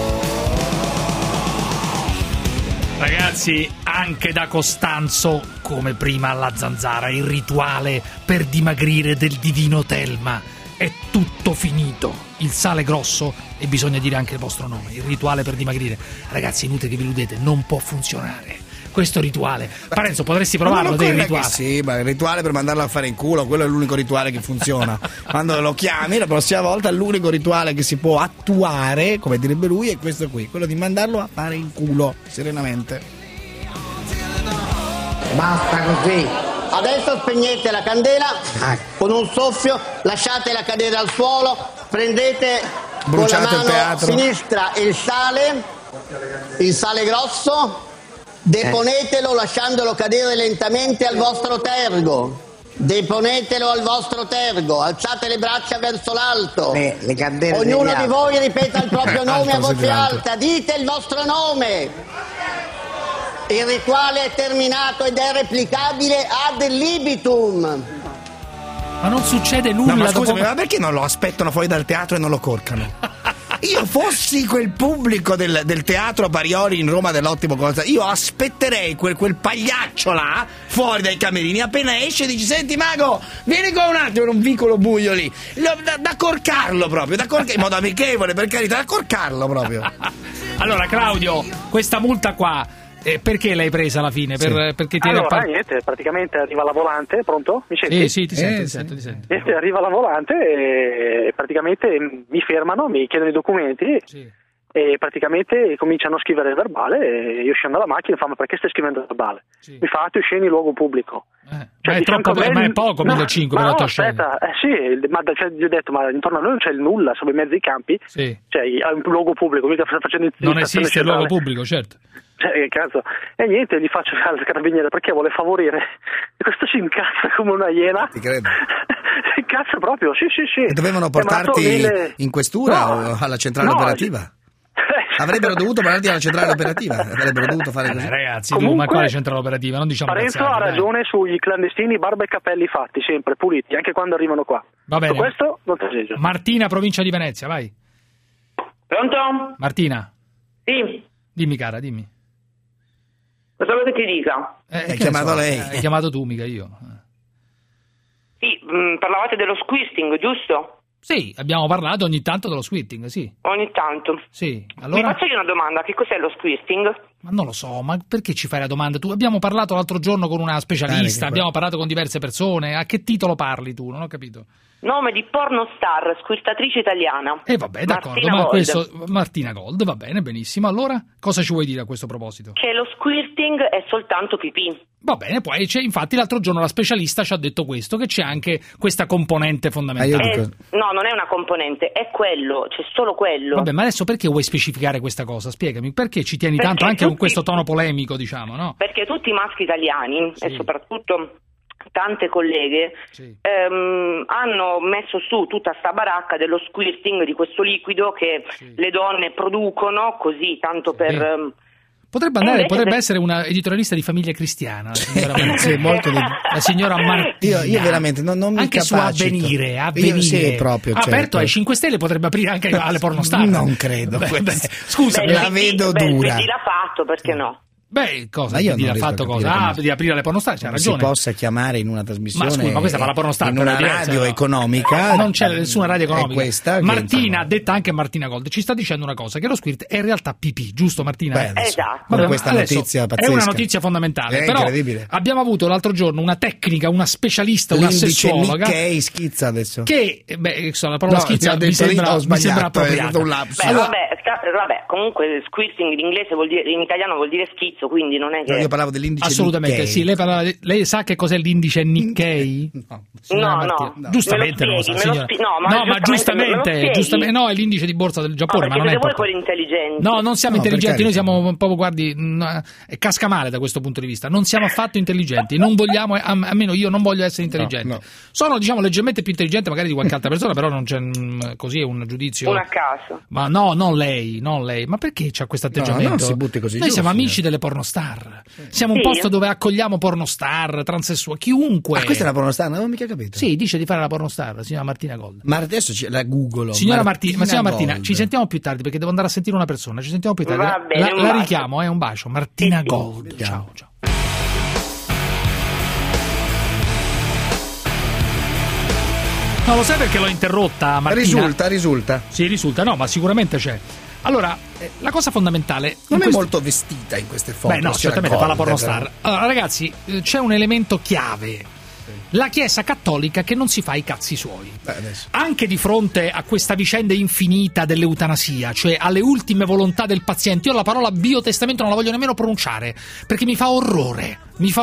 Ragazzi, anche da Costanzo, come prima alla Zanzara, il rituale per dimagrire del divino Telma è tutto finito. Il sale grosso, e bisogna dire anche il vostro nome, il rituale per dimagrire. Ragazzi, inutile che vi illudete, non può funzionare questo rituale. Parenzo, potresti provarlo dei rituali? Sì, ma il rituale per mandarlo a fare in culo, quello è l'unico rituale che funziona. Quando lo chiami la prossima volta, l'unico rituale che si può attuare, come direbbe lui, è questo qui, quello di mandarlo a fare in culo serenamente. Basta così. Adesso spegnete la candela con un soffio, lasciatela cadere al suolo, prendete Bruciate con la mano sinistra il sale grosso, deponetelo lasciandolo cadere lentamente al vostro tergo. Deponetelo al vostro tergo, alzate le braccia verso l'alto. Le candele. Ognuno di voi ripeta il proprio nome a voce alta, dite il vostro nome. Il rituale è terminato ed è replicabile ad libitum. Ma non succede nulla. No, ma scusami, ma perché non lo aspettano fuori dal teatro e non lo corcano? Io fossi quel pubblico del teatro Parioli in Roma dell'Ottimo Cosa, io aspetterei quel pagliaccio là fuori dai camerini, appena esce dici: senti Mago, vieni qua un attimo in un vicolo buio lì, da corcarlo proprio, in modo amichevole, per carità, da corcarlo proprio. Allora Claudio, questa multa qua perché l'hai presa alla fine? Sì. Perché ti niente, praticamente arriva la volante, pronto? Mi senti? Sì, ti sento. Niente, arriva la volante e praticamente mi fermano, mi chiedono i documenti e praticamente cominciano a scrivere il verbale e io scendo dalla macchina e fa: ma perché stai scrivendo il verbale? Mi fa: tu scendi in luogo pubblico. Cioè, ma è poco 1.500 per 8 scene. Aspetta, ma gli ho detto: ma intorno a noi non c'è il nulla, sono in mezzo ai campi, cioè è un luogo pubblico, mica sta facendo non esiste il luogo pubblico, certo. Cazzo. E niente, gli faccio al carabiniere perché vuole favorire e questo si incazza come una iena. Ti credo. Si incazza proprio, sì. E dovevano portarti in questura o alla centrale operativa? Avrebbero dovuto portarti alla centrale operativa, avrebbero dovuto fare così. Ragazzi, comunque, ma quale centrale operativa? Non diciamo Parenzo ha ragione sui clandestini, barba e capelli fatti, sempre puliti, anche quando arrivano qua. Va bene. Su questo non ti esigo. Martina, provincia di Venezia, vai. Pronto? Martina. Sì. Dimmi cara, dimmi. Cosa volete che dica? Hai chiamato lei. Hai chiamato tu, mica io. Sì, parlavate dello squirting, giusto? Sì, abbiamo parlato ogni tanto dello squirting, sì. Ogni tanto? Sì, allora... Mi faccio una domanda, che cos'è lo squirting? Ma non lo so, ma perché ci fai la domanda tu? Abbiamo parlato l'altro giorno con una specialista, abbiamo parlato con diverse persone, a che titolo parli tu? Non ho capito. Nome di pornostar, squirtatrice italiana. Vabbè, d'accordo, Martina Gold, va bene, benissimo. Allora, cosa ci vuoi dire a questo proposito? Che lo squirting è soltanto pipì. Va bene, poi infatti l'altro giorno la specialista ci ha detto questo, che c'è anche questa componente fondamentale. No, non è una componente, è quello, c'è solo quello. Vabbè, ma adesso perché vuoi specificare questa cosa? Spiegami, perché ci tieni tanto anche con questo tono polemico, diciamo, no? Perché tutti i maschi italiani, e soprattutto tante colleghe, hanno messo su tutta sta baracca dello squirting, di questo liquido che le donne producono così, tanto per... Potrebbe essere una editorialista di Famiglia Cristiana, la signora Martina. Io veramente non mi anche capacito. Su Avvenire. Sì, proprio, aperto ai 5 Stelle, potrebbe aprire anche alle pornostar. Non credo. Scusa, la vedo dura. l'ha fatto, perché no? Beh, cosa? Io non ha fatto cosa? Di aprire le pornostar, c'ha ragione. Si possa chiamare in una trasmissione. Ma scusa, ma questa fa la pornostar in una radio economica. Non c'è nessuna radio economica. Questa Martina, detta anche Martina Gold, ci sta dicendo una cosa, che lo squirt è in realtà pipì, giusto Martina? Esatto. Con questa notizia pazzesca. È una notizia fondamentale, però incredibile. Abbiamo avuto l'altro giorno una tecnica, una specialista, una sessuologa. Che schizza adesso. Che, la parola schizza mi sembra appropriata. Vabbè, comunque squirting in inglese in italiano vuol dire schizzo, quindi non è che... No, io parlavo dell'indice assolutamente Nikkei. Sì, lei sa che cos'è l'indice Nikkei? No. Giustamente non lo sa, signora. Ma giustamente no, è l'indice di borsa del Giappone, ma non è voi intelligenti. No, non siamo intelligenti, noi siamo un po', guardi, casca male da questo punto di vista. Non siamo affatto intelligenti, non vogliamo, almeno io non voglio essere intelligente. No. Sono, diciamo, leggermente più intelligente magari di qualche altra persona, però non c'è così è un giudizio. Un a caso. Ma no, non lei. Ma perché c'ha questo atteggiamento? Non si butti così. Noi siamo amici delle pornostar. Siamo un posto dove accogliamo pornostar, transessuali, chiunque. Ah, questa è la pornostar? Non ho mica capito. Sì, dice di fare la pornostar, la signora Martina Gold. Ma adesso la googolo. Signora Martina, ci sentiamo più tardi perché devo andare a sentire una persona. Ci sentiamo più tardi. Va bene, la richiamo, un bacio. Martina Gold. Ciao. No, lo sai perché l'ho interrotta, Martina? Risulta. Sì, risulta, no, ma sicuramente c'è. Allora, la cosa fondamentale... Non è molto vestita in queste foto. Beh, no, certamente fa la pornostar. Allora, ragazzi, c'è un elemento chiave. La Chiesa cattolica che non si fa i cazzi suoi. Anche di fronte a questa vicenda infinita dell'eutanasia, cioè alle ultime volontà del paziente, io la parola biotestamento non la voglio nemmeno pronunciare, perché mi fa orrore.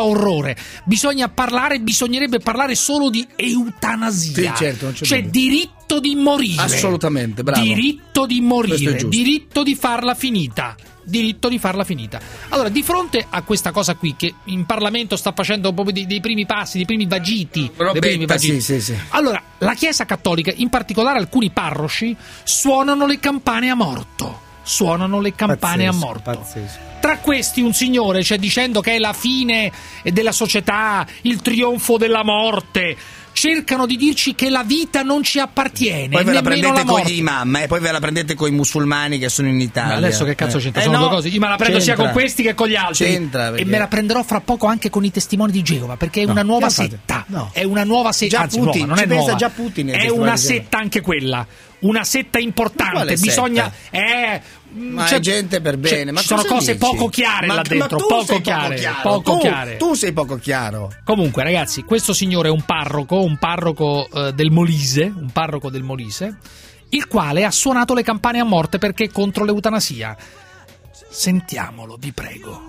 Bisognerebbe parlare solo di eutanasia. Sì, certo, non c'è cioè diritto di morire. Assolutamente, bravo. Diritto di morire, diritto di farla finita. Allora, di fronte a questa cosa qui che in Parlamento sta facendo proprio dei primi passi, dei primi vagiti, Sì. Allora, la Chiesa cattolica, in particolare alcuni parroci, suonano le campane a morto. Pazzesco. Tra questi un signore, cioè dicendo che è la fine della società, il trionfo della morte. Cercano di dirci che la vita non ci appartiene. Poi ve la prendete con gli imam e poi ve la prendete con i musulmani che sono in Italia. Ma adesso che cazzo c'entra? Sono due cose. Io me la prendo sia con questi che con gli altri. E me la prenderò fra poco anche con i testimoni di Geova, perché è una nuova setta. È una nuova setta. Anzi, Putin, non è nuova. Già Putin è una setta anche quella. Una setta importante. Bisogna. Ma c'è gente per bene. Ma ci sono cose poco chiare là dentro. Poco chiare. Tu sei poco chiaro. Comunque, ragazzi, questo signore è un parroco del Molise, il quale ha suonato le campane a morte perché è contro l'eutanasia. Sentiamolo, vi prego.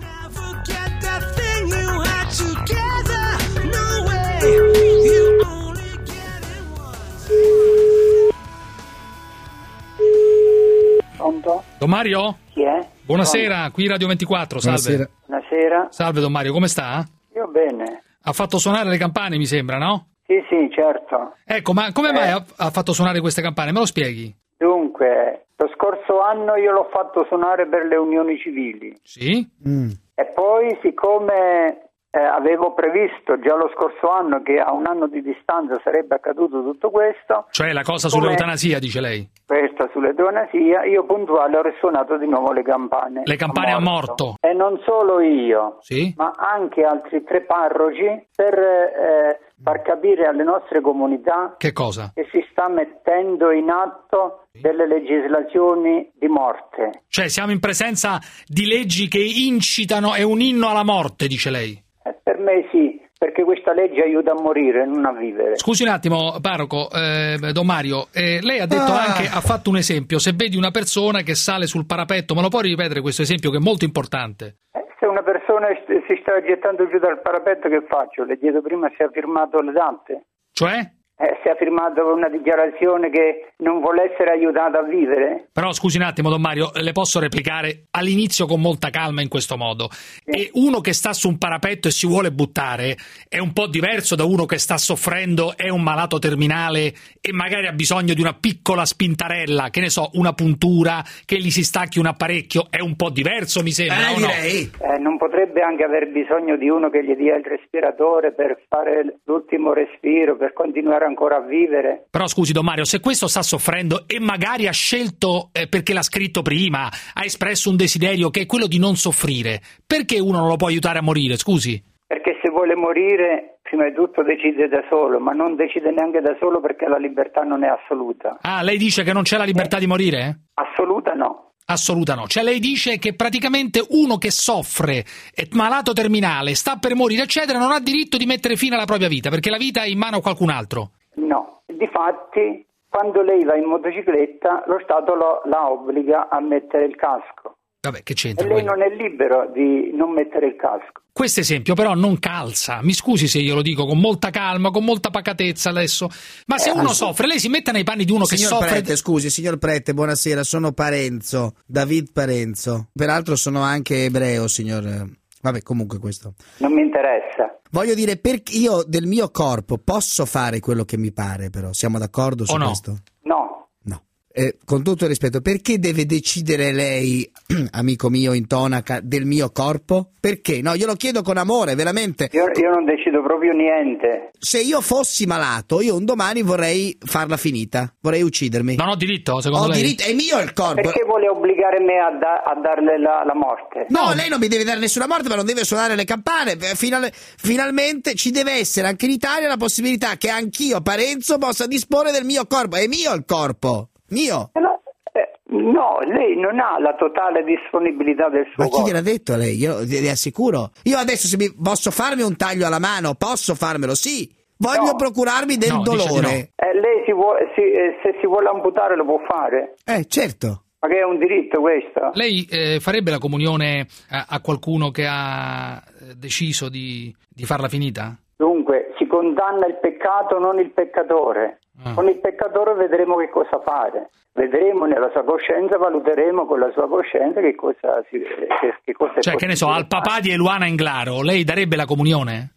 Don Mario? Chi è? Buonasera, qui Radio 24, salve. Buonasera. Salve Don Mario, come sta? Io bene. Ha fatto suonare le campane, mi sembra, no? Sì, certo. Ecco, ma come mai ha fatto suonare queste campane? Me lo spieghi? Dunque, lo scorso anno io l'ho fatto suonare per le unioni civili. Sì? E poi, siccome avevo previsto già lo scorso anno che a un anno di distanza sarebbe accaduto tutto questo... Cioè la cosa sull'eutanasia, dice lei? Questa sull'eutanasia, io puntuale ho risuonato di nuovo le campane. Le campane a morto. E non solo io, sì? ma anche altri 3 parroci per far capire alle nostre comunità che cosa? Che si sta mettendo in atto delle legislazioni di morte. Cioè siamo in presenza di leggi che incitano, è un inno alla morte, dice lei? Per me sì, perché questa legge aiuta a morire, non a vivere. Scusi un attimo, parroco, Don Mario, lei ha detto ha fatto un esempio, se vedi una persona che sale sul parapetto, me lo puoi ripetere questo esempio che è molto importante? Se una persona si sta gettando giù dal parapetto, che faccio? Le chiedo prima se ha firmato le date. Cioè? Se ha firmato una dichiarazione che non vuole essere aiutata a vivere. Però scusi un attimo Don Mario, le posso replicare all'inizio con molta calma in questo modo. E uno che sta su un parapetto e si vuole buttare è un po' diverso da uno che sta soffrendo, è un malato terminale e magari ha bisogno di una piccola spintarella, che ne so, una puntura, che gli si stacchi un apparecchio, è un po' diverso, mi sembra, o direi. No? Non potrebbe anche aver bisogno di uno che gli dia il respiratore per fare l'ultimo respiro, per continuare ancora a vivere. Però scusi Don Mario, se questo sta soffrendo e magari ha scelto perché l'ha scritto prima, ha espresso un desiderio che è quello di non soffrire, perché uno non lo può aiutare a morire, scusi? Perché se vuole morire prima di tutto decide da solo, ma non decide neanche da solo perché la libertà non è assoluta. Ah, lei dice che non c'è la libertà di morire? Assoluta no. Assoluta no, cioè lei dice che praticamente uno che soffre, è malato terminale, sta per morire eccetera, non ha diritto di mettere fine alla propria vita perché la vita è in mano a qualcun altro. No, difatti quando lei va in motocicletta lo Stato la obbliga a mettere il casco. Vabbè, che c'entra? E lei non è libero di non mettere il casco. Questo esempio però non calza, mi scusi se io lo dico con molta calma, con molta pacatezza adesso, ma se uno soffre, lei si metta nei panni di uno che soffre. Prete, scusi, signor Prete, buonasera, sono Parenzo, David Parenzo, peraltro sono anche ebreo, signor... Vabbè, comunque questo... Non mi interessa. Voglio dire, perché io del mio corpo posso fare quello che mi pare, però, siamo d'accordo su questo? No. Con tutto il rispetto, perché deve decidere lei, amico mio in tonaca, del mio corpo? Perché? No, io lo chiedo con amore, veramente. Io non decido proprio niente. Se io fossi malato, io un domani vorrei farla finita, vorrei uccidermi. Non ho diritto, secondo lei? Ho diritto, è mio il corpo. Perché vuole obbligare me a darle la morte? No, lei non mi deve dare nessuna morte, ma non deve suonare le campane. Finalmente ci deve essere anche in Italia la possibilità che anch'io, Parenzo, possa disporre del mio corpo. È mio il corpo. Mio? No, lei non ha la totale disponibilità del suo corpo. Ma chi gliel'ha detto a lei? Io le assicuro. Io adesso se posso farmi un taglio alla mano, posso farmelo, sì. Voglio procurarmi del dolore. Lei se si vuole amputare lo può fare. Certo. Ma che è un diritto questo? Lei farebbe la comunione a qualcuno che ha deciso di farla finita? Dunque, si condanna il peccato, non il peccatore. Con il peccatore vedremo che cosa fare. Vedremo nella sua coscienza, valuteremo con la sua coscienza che cosa è. Cioè, che ne so, al papà di Eluana Englaro, lei darebbe la comunione?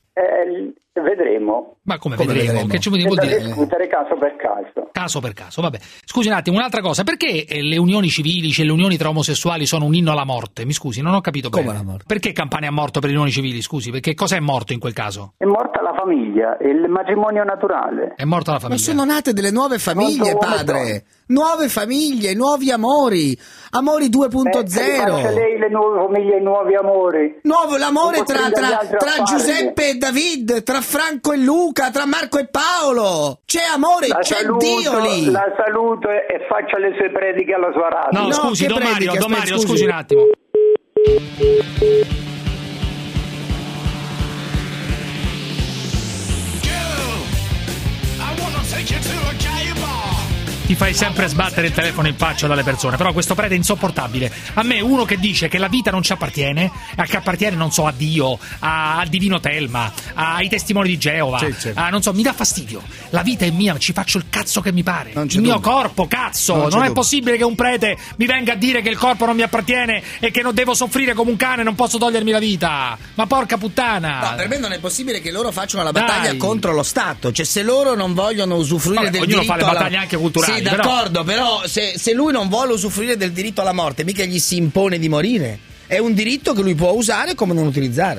Vedremo. Ma come vedremo? Che ci vuol dire? Discutere caso per caso. Caso per caso, vabbè. Scusi un attimo, un'altra cosa, perché le unioni civili, cioè le unioni tra omosessuali sono un inno alla morte? Mi scusi, non ho capito bene. Come alla morte? Perché Campania è morto per le unioni civili, scusi? Perché cosa è morto in quel caso? È morta la famiglia, è il matrimonio naturale. È morta la famiglia. Ma sono nate delle nuove famiglie, padre. Nuove famiglie, nuovi amori. Amori 2.0. Faccia lei le nuove famiglie, i nuovi amori. Nuovo l'amore tra Giuseppe e David, tra Franco e Luca, tra Marco e Paolo. C'è amore, c'è Dio lì. La saluto e faccia le sue prediche alla sua radio. No, scusi, Don Mario, scusi un attimo. Ti fai sempre sbattere il telefono in faccia dalle persone, però questo prete è insopportabile. A me uno che dice che la vita non ci appartiene, che appartiene, non so, a Dio, al divino Telma, ai testimoni di Geova, non so, mi dà fastidio. La vita è mia, ci faccio il cazzo che mi pare. Il mio corpo, cazzo. Non è possibile che un prete mi venga a dire che il corpo non mi appartiene e che non devo soffrire come un cane, non posso togliermi la vita. Ma porca puttana. No, per me non è possibile che loro facciano la battaglia contro lo Stato. Cioè, se loro non vogliono usufruire del diritto, ognuno fa le battaglie anche culturali. Sì, d'accordo, però se lui non vuole usufruire del diritto alla morte, mica gli si impone di morire. È un diritto che lui può usare come non utilizzare.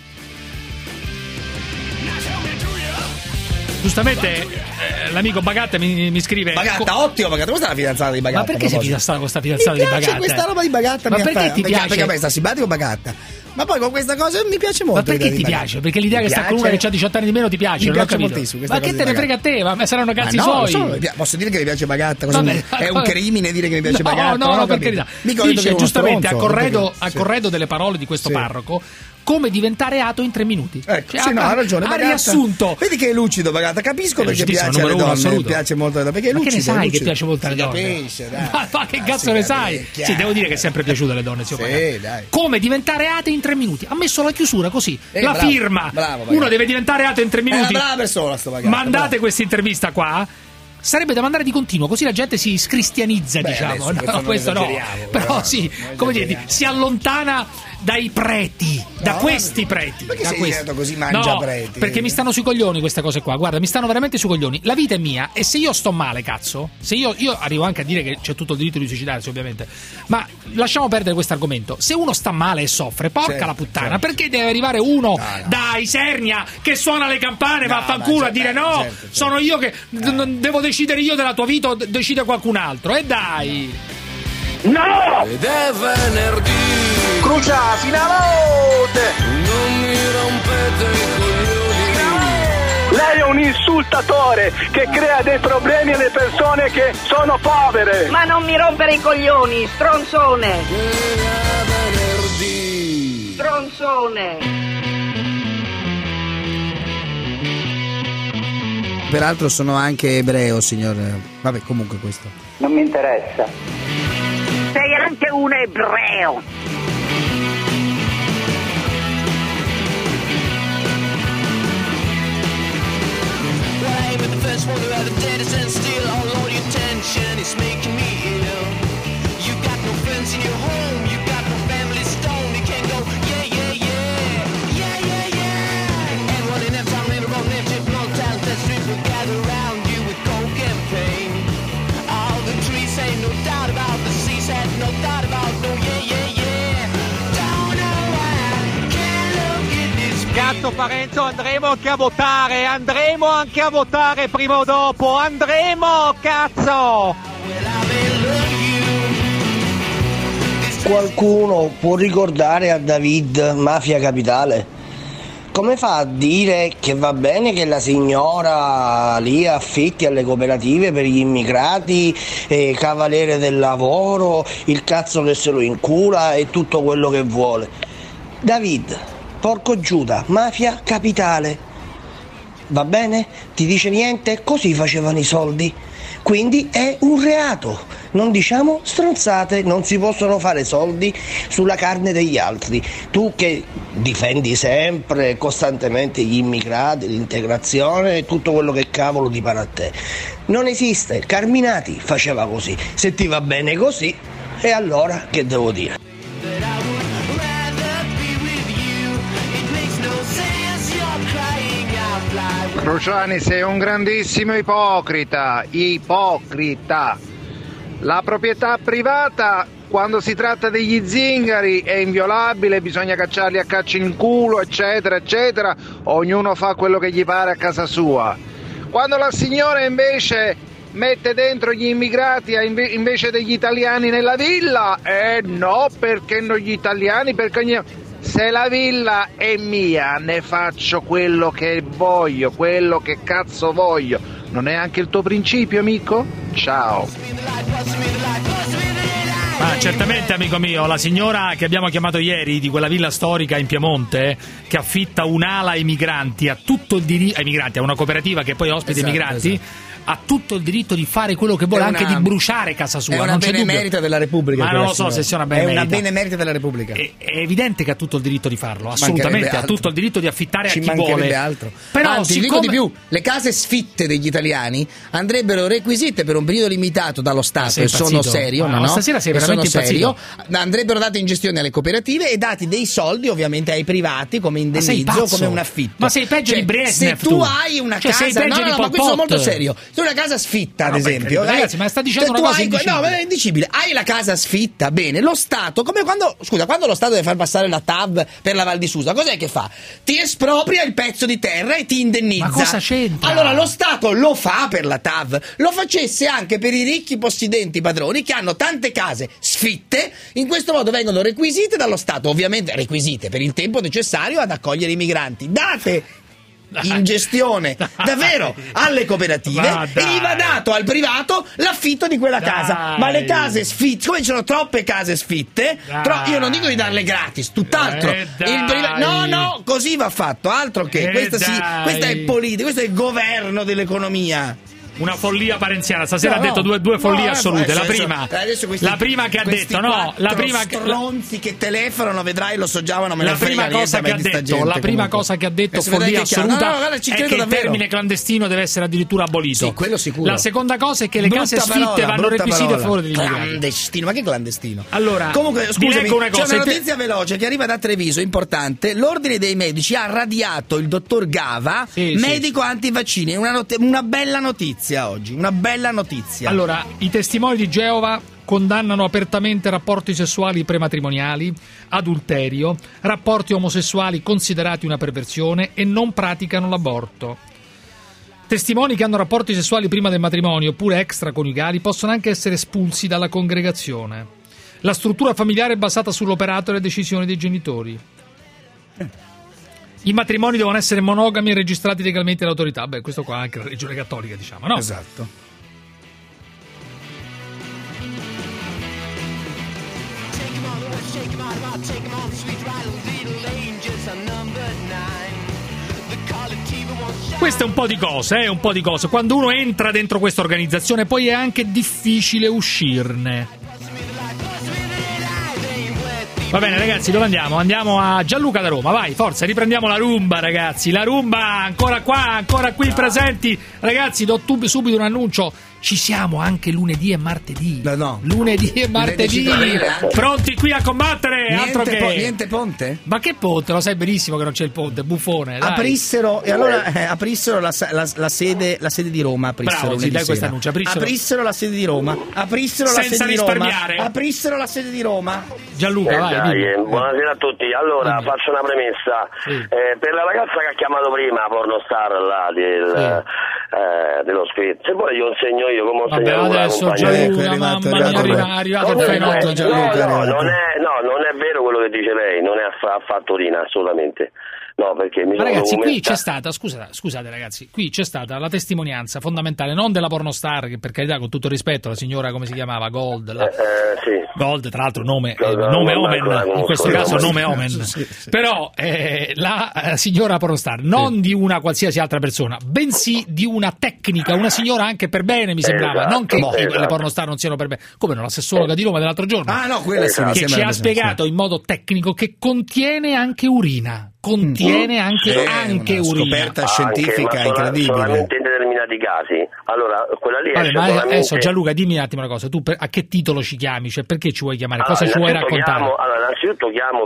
Giustamente l'amico Bagatta mi scrive: Bagatta, ottimo Bagatta, questa è la fidanzata di Bagatta. Ma perché sei fidanzata con questa fidanzata di Bagatta? Mi piace questa roba di Bagatta. Ma perché ti piace? Perché a me sta simpatico Bagatta. Ma poi con questa cosa mi piace molto. Ma perché ti piace? Perché l'idea che sta con una che ha 18 anni di meno ti piace? Mi non piace ho moltissimo. Ma che te ne frega a te? Ma saranno cazzi suoi. Posso dire che mi piace Bagatta? È un crimine dire che mi piace Bagatta? No, per carità. Dice giustamente a corredo delle parole di questo parroco: come diventare reato in 3 minuti. Ecco, ha ragione. Ha riassunto. Vedi che è lucido Bagatta, capisco perché piace alle donne, mi piace molto, perché è lucido. Ma che ne sai che piace molto alle donne? Capisce, dai. Ma che cazzo ne sai? Sì, devo dire che è sempre piaciuto alle donne, dai. Come diventare reato in 3 minuti? Ha messo la chiusura così, la bravo, firma. Bravo, uno deve diventare reato in 3 minuti. È una brava persona sto Bagatta. Mandate questa intervista qua. Sarebbe da mandare di continuo, così la gente si scristianizza, diciamo. No, questo no. Però sì, come dire, si allontana dai preti, da questi preti. Perché da sei questi. così mangia preti? Perché mi stanno sui coglioni queste cose qua. Guarda, mi stanno veramente sui coglioni. La vita è mia e se io sto male, cazzo, se io arrivo anche a dire che c'è tutto il diritto di suicidarsi, ovviamente. Ma lasciamo perdere questo argomento. Se uno sta male e soffre, porca la puttana, perché deve arrivare uno da Isernia che suona le campane, vaffanculo, a dire sono io che devo decidere io della tua vita o decide qualcun altro? E dai! No! Ed è venerdì, Crucia, finalote! non mi rompete i coglioni. Lei è un insultatore che crea dei problemi alle persone che sono povere. Ma non mi rompere i coglioni, stronzone! Ed è venerdì. Stronzone! peraltro sono anche ebreo, signor. Vabbè, comunque questo. Non mi interessa. Sei anche un ebreo. Gatto Parenzo, andremo anche a votare prima o dopo, andremo, cazzo! Qualcuno può ricordare a David Mafia Capitale? Come fa a dire che va bene che la signora lì affitti alle cooperative per gli immigrati, cavaliere del lavoro, il cazzo che se lo incula e tutto quello che vuole? David, porco Giuda, Mafia Capitale, va bene? Ti dice niente? Così facevano i soldi. Quindi è un reato, non diciamo stronzate, non si possono fare soldi sulla carne degli altri. Tu che difendi sempre, costantemente gli immigrati, l'integrazione e tutto quello che cavolo ti pare a te. Non esiste, Carminati faceva così, se ti va bene così, e allora che devo dire? Cruciani, sei un grandissimo ipocrita. La proprietà privata, quando si tratta degli zingari, è inviolabile, bisogna cacciarli a caccia in culo, eccetera, eccetera. Ognuno fa quello che gli pare a casa sua. Quando la signora invece mette dentro gli immigrati invece degli italiani nella villa, no, perché non gli italiani, perché se la villa è mia, ne faccio quello che voglio, quello che cazzo voglio. Non è anche il tuo principio, amico? Ciao. Ma certamente, amico mio, la signora che abbiamo chiamato ieri di quella villa storica in Piemonte, che affitta un'ala ai migranti, ha tutto il diritto, ai migranti, a una cooperativa che poi ospita i migranti. Esatto. Ha tutto il diritto di fare quello che vuole, anche di bruciare casa sua. È una benemerita della Repubblica. Ma non lo so se sia una benemerita. È una benemerita della Repubblica. È evidente che ha tutto il diritto di farlo, assolutamente. Ha tutto il diritto di affittare a chi vuole. Altro. Però, anzi, siccome... dico di più: le case sfitte degli italiani andrebbero requisite per un periodo limitato dallo Stato. E sono serio, no? Stasera sei veramente serio. Andrebbero date in gestione alle cooperative e dati dei soldi, ovviamente, ai privati come indennizzo, come un affitto. Ma sei peggio di Brezhnev. Se tu hai una casa, no, ma questo sono molto serio. Se una casa sfitta, ad esempio, ragazzi, ma sta dicendo una cosa indicibile. No, ma è indicibile. Hai la casa sfitta, bene, lo Stato, come quando lo Stato deve far passare la TAV per la Val di Susa, cos'è che fa? Ti espropria il pezzo di terra e ti indennizza. Ma cosa c'entra? Allora lo Stato lo fa per la TAV, lo facesse anche per i ricchi possidenti padroni che hanno tante case sfitte, in questo modo vengono requisite dallo Stato, ovviamente requisite per il tempo necessario ad accogliere i migranti. Date in gestione davvero alle cooperative e gli va dato al privato l'affitto di quella casa. Ma le case sfitte, come ci sono troppe case sfitte, io non dico di darle gratis, tutt'altro. No, così va fatto, altro che questa è politica, questo è il governo dell'economia. Una follia parenziana. Stasera ha detto due follie assolute. La prima che ha detto, la prima stronzi che telefonano, vedrai, lo so già, ma non me ne frega niente. La prima cosa che ha detto follia assoluta è che il termine clandestino deve essere addirittura abolito. Sì, quello sicuro. La seconda cosa è che le case sfitte vanno requisite a favore degli immigrati. Clandestino, ma che clandestino? Allora, comunque, scusami, c'è una notizia veloce che arriva da Treviso, importante. L'ordine dei medici ha radiato il dottor Gava, medico antivaccini. Una bella notizia oggi, una bella notizia. Allora, i testimoni di Geova condannano apertamente rapporti sessuali prematrimoniali, adulterio, rapporti omosessuali considerati una perversione e non praticano l'aborto. Testimoni che hanno rapporti sessuali prima del matrimonio oppure extraconiugali possono anche essere espulsi dalla congregazione. La struttura familiare è basata sull'operato e le decisioni dei genitori. I matrimoni devono essere monogami e registrati legalmente dall'autorità. Beh, questo qua anche la religione cattolica, diciamo, no? Esatto. questo è un po' di cose, Quando uno entra dentro questa organizzazione poi è anche difficile uscirne. Va bene ragazzi, dove andiamo? Andiamo a Gianluca da Roma, vai, forza, riprendiamo la rumba ragazzi, la rumba ancora qua, ancora qui presenti. Ragazzi, do subito un annuncio, ci siamo anche lunedì e martedì. No. Lunedì e martedì. Pronti qui a combattere, altro che... Niente ponte? Ma che ponte? Lo sai benissimo che non c'è il ponte, buffone. Dai. Aprissero, e allora aprissero la sede di Roma. Bravo, sì, dai questo annuncio. Aprissero la sede di Roma. Aprissero la sede di Roma. Aprissero la sede di Roma. Gianluca, vai. Buonasera a tutti. Allora, faccio una premessa. Per la ragazza che ha chiamato prima, pornostar là dello script, se vuoi io insegno io come ho insegnato adesso Gianluca, mamma mia, è arrivato il fenomeno Gianluca. Non è vero quello che dice lei, non è affatto Rina, assolutamente. No, perché ma ragazzi, qui c'è stata, scusate ragazzi, qui c'è stata la testimonianza fondamentale, non della pornostar, che per carità, con tutto il rispetto, la signora come si chiamava, Gold, sì. Gold, tra l'altro nome Omen, in questo caso nome Omen, sì. Però la signora pornostar, non di una qualsiasi altra persona, bensì di una tecnica, una signora anche per bene mi sembrava, non che le pornostar non siano per bene, come no, la sessologa di Roma dell'altro giorno, quella sì, che ci ha spiegato in modo tecnico che contiene anche urina. Contiene anche urina. Scoperta scientifica incredibile. Solamente in determinati casi. Allora, quella lì è solamente... adesso Gianluca, dimmi un attimo una cosa. Tu a che titolo ci chiami? Cioè, perché ci vuoi chiamare? Cosa ci vuoi raccontare? Innanzitutto chiamo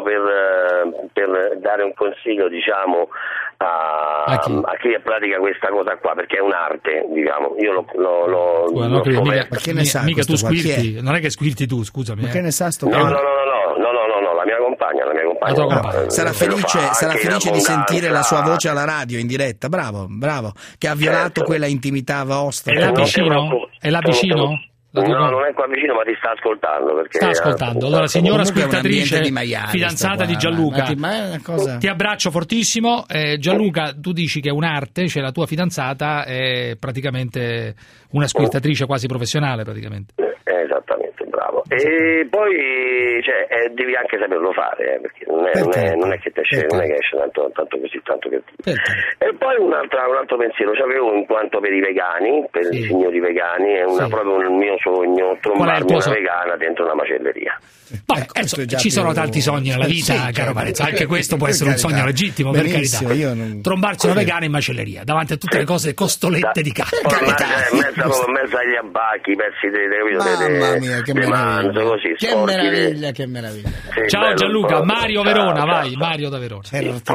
per dare un consiglio, diciamo, a chi pratica questa cosa qua, perché è un'arte, diciamo. Io l'ho scoperto. Ma che ne sa? Mica tu squirti, non è che squirti tu, scusami. Ma che ne sa sto No, la mia compagna. Sarà felice di sentire la sua voce alla radio in diretta. Bravo, che ha violato quella intimità vostra. È là vicino? No, non è qua vicino, ma ti sta ascoltando. Perché sta ascoltando. Allora, signora ascoltatrice, fidanzata di Gianluca, ma è una cosa... ti abbraccio fortissimo. Gianluca, tu dici che è un'arte, cioè la tua fidanzata è praticamente una squirtatrice quasi professionale, praticamente. Esattamente, bravo. E poi devi anche saperlo fare, perché non è che esce tanto così, tanto che... E poi un altro pensiero c'avevo in quanto per i vegani, per i signori vegani, è proprio il mio sogno trombarmi una vegana dentro una macelleria. Ci sono tanti sogni nella vita, caro Parenzo, anche questo può essere un sogno legittimo, per carità. Trombarsi una vegana in macelleria davanti a tutte le cose costolette di casa. Mezzo agli abbacchi, pezzi mamma mia, che meraviglia. Così, che meraviglia. Ciao Gianluca, Mario Verona, vai, Mario da Verona.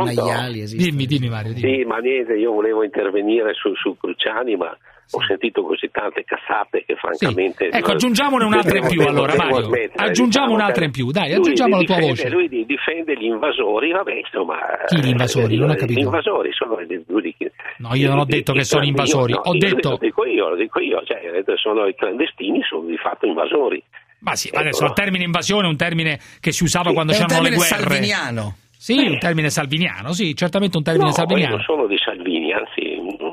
Dimmi Mario. Sì, ma niente, io volevo intervenire su Cruciani, ma ho sentito così tante cazzate che francamente... Ecco, aggiungiamone un'altra in più allora, Mario. Aggiungiamo un'altra in più, dai, aggiungiamo la tua voce. Lui difende gli invasori, vabbè, insomma... Chi gli invasori? Non ho capito. Gli invasori sono... No, io non ho detto che sono invasori, ho detto... Lo dico io, cioè, sono i clandestini, sono di fatto invasori. Ma sì, adesso il termine invasione è un termine che si usava quando c'erano le guerre. È un termine salviniano. Sì, un termine salviniano, sì, certamente un termine salviniano. Io non sono di Salvini, anzi,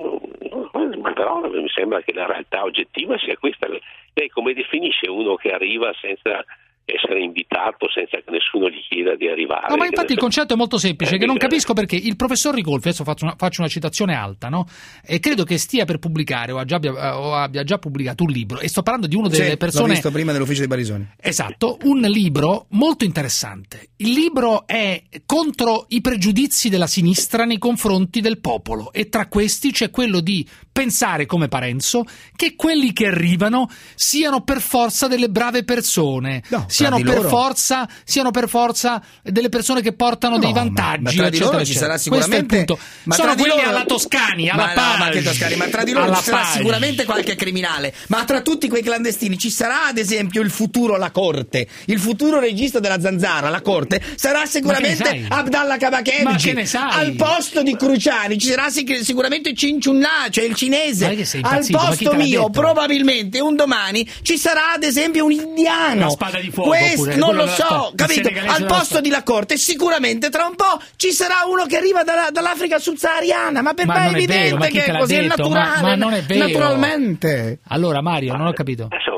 ma però mi sembra che la realtà oggettiva sia questa. Lei come definisce uno che arriva senza essere invitato, senza che nessuno gli chieda di arrivare? No, ma infatti il concetto è molto semplice, che non capisco perché il professor Ricolfi, adesso faccio una citazione alta, no? E credo che stia per pubblicare o abbia già pubblicato un libro, e sto parlando di una delle persone... l'ho visto prima dell'ufficio di Barisoni. Esatto, un libro molto interessante. Il libro è contro i pregiudizi della sinistra nei confronti del popolo, e tra questi c'è quello di pensare come Parenzo che quelli che arrivano siano per forza delle brave persone, siano per forza delle persone che portano dei vantaggi, ma tra di loro ci sarà sicuramente, sono quelli alla Toscani, alla Page, ma tra di loro ci sarà sicuramente qualche criminale, ma tra tutti quei clandestini ci sarà ad esempio il futuro La Corte, il futuro regista della Zanzara, La Corte sarà sicuramente Abdallah Kabakevich, al posto di Cruciani ci sarà sicuramente Cinciunnà, cioè il cinese, al posto mio probabilmente un domani ci sarà ad esempio un indiano, la spada di fuoco, non lo so, capito? Al posto di La Corte sicuramente tra un po' ci sarà uno che arriva dall'Africa subsahariana, ma per me è evidente che è così, è naturale, ma non è vero. Naturalmente. Allora Mario, non ho capito.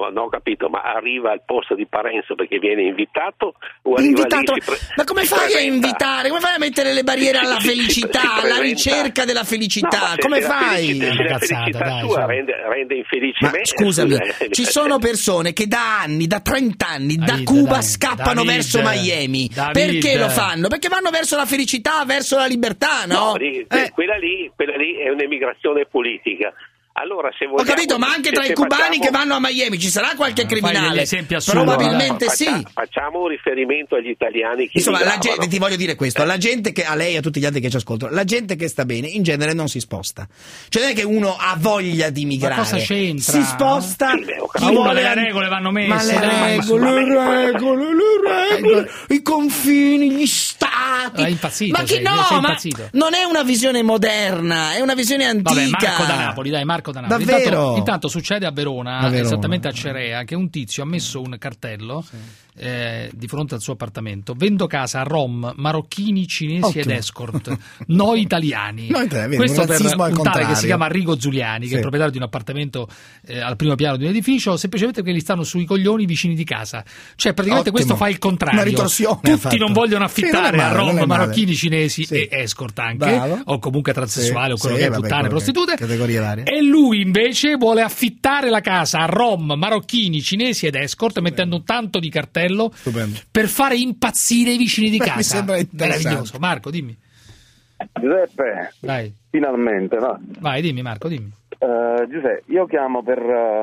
non ho capito, ma arriva al posto di Parenzo perché viene invitato o arriva invitato? lì, ma come fai a invitare? Come fai a mettere le barriere alla felicità, alla ricerca della felicità? Come fai? Se la felicità tua rende infelice ma me, scusami, ci sono persone che da anni, da 30 anni, da Cuba scappano verso Miami. Perché lo fanno? Perché vanno verso la felicità, verso la libertà, no? Quella lì è un'emigrazione politica. Allora, se vogliamo, ho capito, ma anche tra i cubani che vanno a Miami ci sarà qualche criminale? Probabilmente sì. Facciamo un riferimento agli italiani che insomma, la gente, ti voglio dire questo, la gente che, a lei e a tutti gli altri che ci ascoltano, la gente che sta bene in genere non si sposta. Cioè non è che uno ha voglia di migrare. Ma cosa c'entra? Si sposta. Chi vuole le regole vanno messe. Ma le regole, i confini, gli stati. È impazzito, ma che no, ma non è una visione moderna, è una visione antica. Vabbè, Marco da Napoli, dai, Marco da Napoli. Davvero? Intanto succede a Verona, esattamente a Cerea, che un tizio ha messo un cartello di fronte al suo appartamento: vendo casa a rom, marocchini, cinesi ed escort, noi italiani. Questo per un tale che si chiama Arrigo Zuliani, che è proprietario di un appartamento al primo piano di un edificio, semplicemente perché gli stanno sui coglioni i vicini di casa. Cioè praticamente questo fa il contrario. Una ritorsione. Tutti non vogliono affittare a rom, marocchini, cinesi e escort anche, o comunque transessuali o quello che è, puttane, prostitute. Categorie varie. E lui invece vuole affittare la casa a rom, marocchini, cinesi ed escort, mettendo tanto di cartello per fare impazzire i vicini di casa. Mi sembra meraviglioso. Marco, dimmi. Giuseppe, dai. Finalmente, va. Vai, dimmi Marco, dimmi. Giuseppe, io chiamo per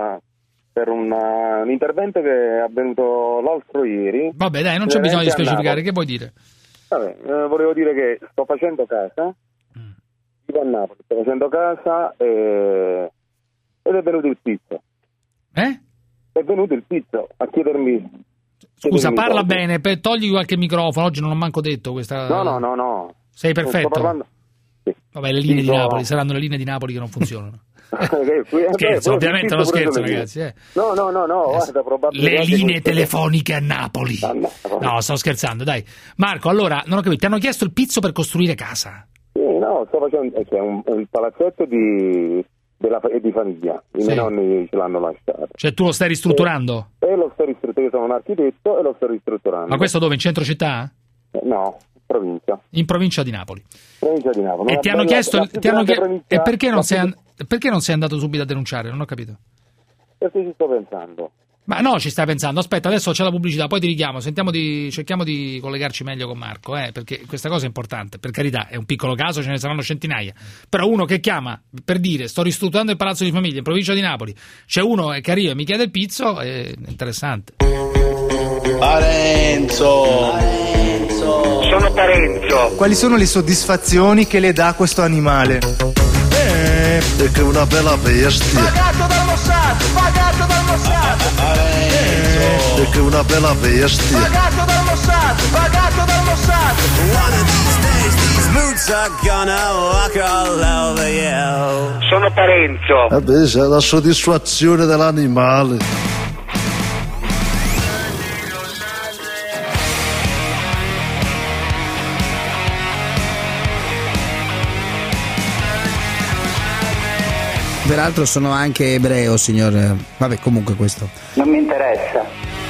un intervento che è avvenuto l'altro ieri. Vabbè, dai, non c'è bisogno di specificare, che vuoi dire? Vabbè, volevo dire che sto facendo casa, vivo a Napoli, sto facendo casa ed è venuto il pizzo. È venuto il pizzo a chiedermi. Scusa, parla bene, togli qualche microfono, oggi non ho manco detto questa. No. Sei perfetto? Sì. Vabbè, le linee di Napoli, saranno le linee di Napoli che non funzionano. Scherzo, ovviamente non scherzo, ragazzi. No, guarda, probabilmente. Le linee telefoniche a Napoli. No, sto scherzando, dai. Marco, allora, non ho capito, ti hanno chiesto il pizzo per costruire casa? Sì, no, sto facendo, c'è un palazzetto di famiglia, i miei nonni ce l'hanno lasciato. Cioè tu lo stai ristrutturando? Lo sto ristrutturando, io sono un architetto e lo sto ristrutturando. Ma questo dove, in centro città? No, provincia. In provincia di Napoli. Provincia di Napoli. E ti hanno chiesto e perché non sei andato subito a denunciare? Non ho capito. Perché ci sto pensando. Ma no, ci stai pensando. Aspetta, adesso c'è la pubblicità, poi ti richiamo. Cerchiamo di collegarci meglio con Marco, perché questa cosa è importante. Per carità, è un piccolo caso, ce ne saranno centinaia. Però uno che chiama per dire sto ristrutturando il palazzo di famiglia in provincia di Napoli, c'è uno che arriva e mi chiede il pizzo, è interessante. Parenzo. Sono Parenzo. Quali sono le soddisfazioni che le dà questo animale? Perché è una bella bestia. Pagato dal Mossad. Perché è una bella bestia. Pagato dal Mossad. One of these days these boots are gonna walk all over you. Sono Parenzo. Vabbè, c'è la soddisfazione dell'animale. Peraltro sono anche ebreo, signor. Vabbè, comunque questo non mi interessa.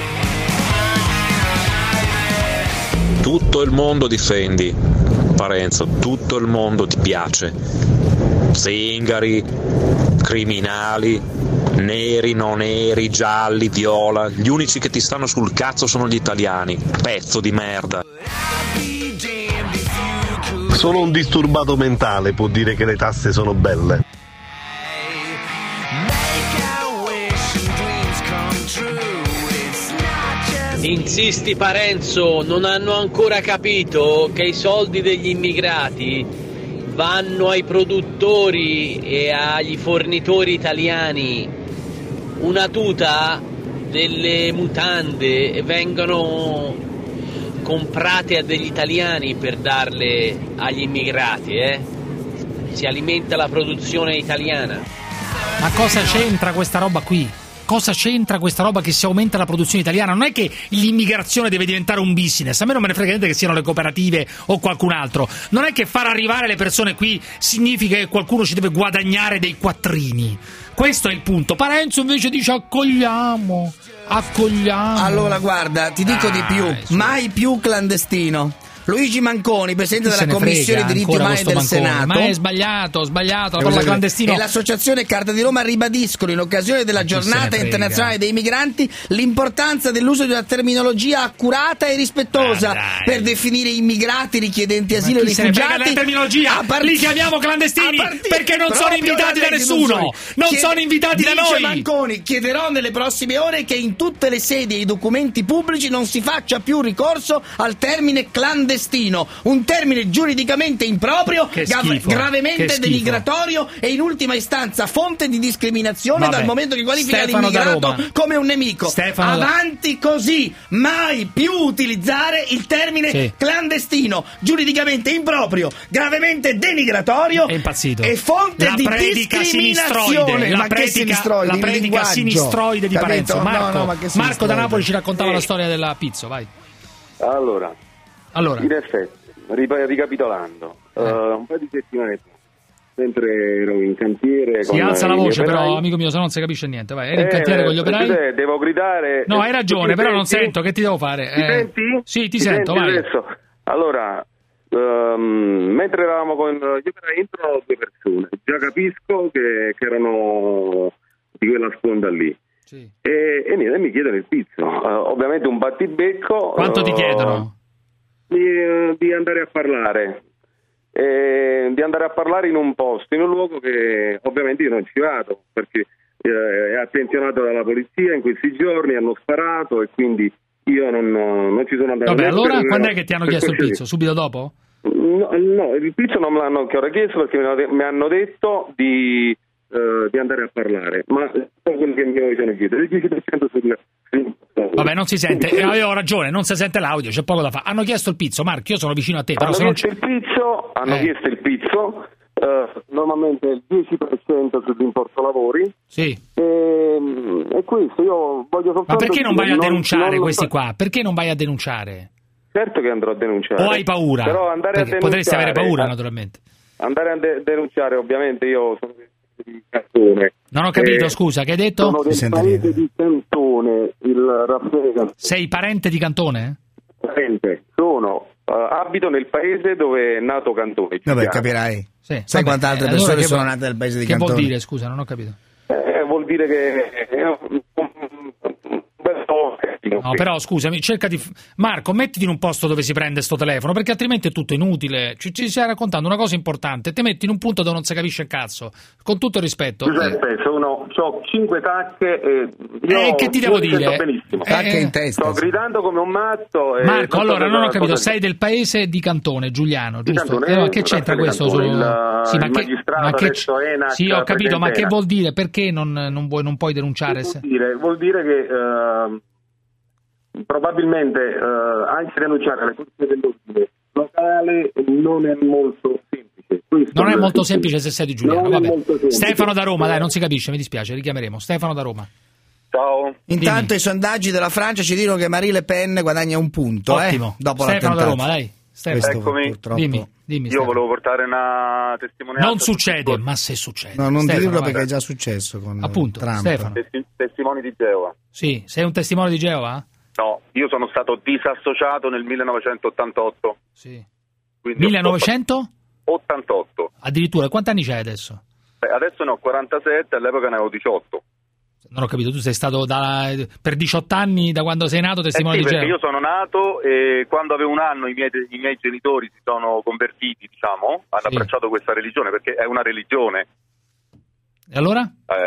Tutto il mondo difendi, Parenzo, tutto il mondo ti piace. Zingari, criminali, neri, non neri, gialli, viola. Gli unici che ti stanno sul cazzo sono gli italiani. Pezzo di merda. Solo un disturbato mentale può dire che le tasse sono belle. Insisti Parenzo, non hanno ancora capito che i soldi degli immigrati vanno ai produttori e agli fornitori italiani. Una tuta delle mutande vengono comprate a degli italiani per darle agli immigrati, Si alimenta la produzione italiana. Ma cosa c'entra questa roba qui? cosa c'entra questa roba che si aumenta la produzione italiana? Non è che l'immigrazione deve diventare un business, a me non me ne frega niente che siano le cooperative o qualcun altro, non è che far arrivare le persone qui significa che qualcuno ci deve guadagnare dei quattrini. Questo è il punto. Parenzo invece dice accogliamo. Allora guarda, ti dico di più, mai più clandestino. Luigi Manconi, presidente della Commissione Diritti Umani del Senato. Ma è sbagliato, la parola clandestino. E l'Associazione Carta di Roma ribadiscono in occasione della Giornata Internazionale dei Migranti l'importanza dell'uso di una terminologia accurata e rispettosa per definire immigrati, richiedenti asilo e rifugiati. La terminologia, li chiamiamo clandestini perché non sono invitati da nessuno, non sono invitati da noi. Manconi, chiederò nelle prossime ore che in tutte le sedi e i documenti pubblici non si faccia più ricorso al termine clandestino, un termine giuridicamente improprio, gravemente denigratorio e in ultima istanza fonte di discriminazione, dal momento che qualifica l'immigrato come un nemico. Avanti così, mai più utilizzare il termine clandestino, giuridicamente improprio, gravemente denigratorio e fonte di discriminazione. La predica sinistroide di Parenzo. Marco da Napoli ci raccontava la storia della pizza, vai. Allora, in effetti, ricapitolando, un paio di settimane fa, mentre ero in cantiere si alza la voce però, amico mio, se no non si capisce niente, vai, eri in cantiere con gli operai? Devo gridare... No, hai ragione, però non sento, che ti devo fare? Ti senti? Sì, ti sento, vai. Adesso. Allora, mentre eravamo con gli operai entrano due persone, già capisco che erano di quella sponda lì. Sì. E mi chiedono il pizzo, ovviamente un battibecco. Quanto ti chiedono? Di andare a parlare, in un posto, in un luogo che ovviamente io non ci vado perché è attenzionato dalla polizia in questi giorni, hanno sparato e quindi io non ci sono andato. Vabbè, allora quando è che ti hanno chiesto il pizzo? Subito dopo? No, il pizzo non me l'hanno ancora chiesto perché mi hanno detto di andare a parlare, ma quello che mi vogliono chiedere il 10% sul... Vabbè, non si sente, avevo ragione, non si sente l'audio, c'è poco da fare. Hanno chiesto il pizzo, Marco, io sono vicino a te, però hanno chiesto il pizzo, normalmente il 10% sull'importo lavori. Sì. E questo io voglio soltanto... Ma perché non vai a denunciare questi qua? Perché non vai a denunciare? Certo che andrò a denunciare. O hai paura? Però andare a denunciare, potresti avere paura, naturalmente. Andare a denunciare, ovviamente io sono di Cantone. Non ho capito, scusa, che hai detto? Sono del paese di Cantone, il Raffaele Cantone. Sei parente di Cantone? Parente, abito nel paese dove è nato Cantone. Vabbè, capirai. Sì. Sai quante altre persone sono nate nel paese di Cantone? Che vuol dire, scusa, non ho capito. Vuol dire che... No, però scusami, cerca di... Marco, mettiti in un posto dove si prende sto telefono, perché altrimenti è tutto inutile. Ci stai raccontando una cosa importante, te metti in un punto dove non si capisce un cazzo. Con tutto il rispetto. Ho 5 tacche e che ti devo dire? Tacche in testa. Sto gridando come un matto. Marco, allora non ho capito, sei del paese di Cantone, Giuliano, giusto? Che c'entra questo? Sì, ho capito, ma che vuol dire? Perché non puoi denunciare? Vuol dire che probabilmente anche denunciare le forze dell'ordine locale non è molto semplice. Non è molto semplice se sei di Giuliano. Vabbè. Stefano da Roma, dai, non si capisce, mi dispiace, richiameremo. Stefano da Roma. Ciao. Intanto Dimmi. I sondaggi della Francia ci dicono che Marine Le Pen guadagna un punto. Ottimo. Dopo Stefano l'attentato. da Roma, dai. Stefano. Eccomi. Purtroppo... Dimmi, io volevo portare una testimonianza. Non succede, ma se succede. No, non Stefano, dirlo perché è già successo con appunto, Trump. Stefano. Testimoni di Geova. Sì, sei un testimone di Geova? No, io sono stato disassociato nel 1988. Sì. 1988. Addirittura, quanti anni c'hai adesso? Adesso ne ho 47, all'epoca ne avevo 18. Non ho capito, tu sei stato per 18 anni da quando sei nato testimone di Geova? Perché io sono nato e quando avevo un anno i miei genitori si sono convertiti, diciamo, hanno abbracciato questa religione, perché è una religione. E allora?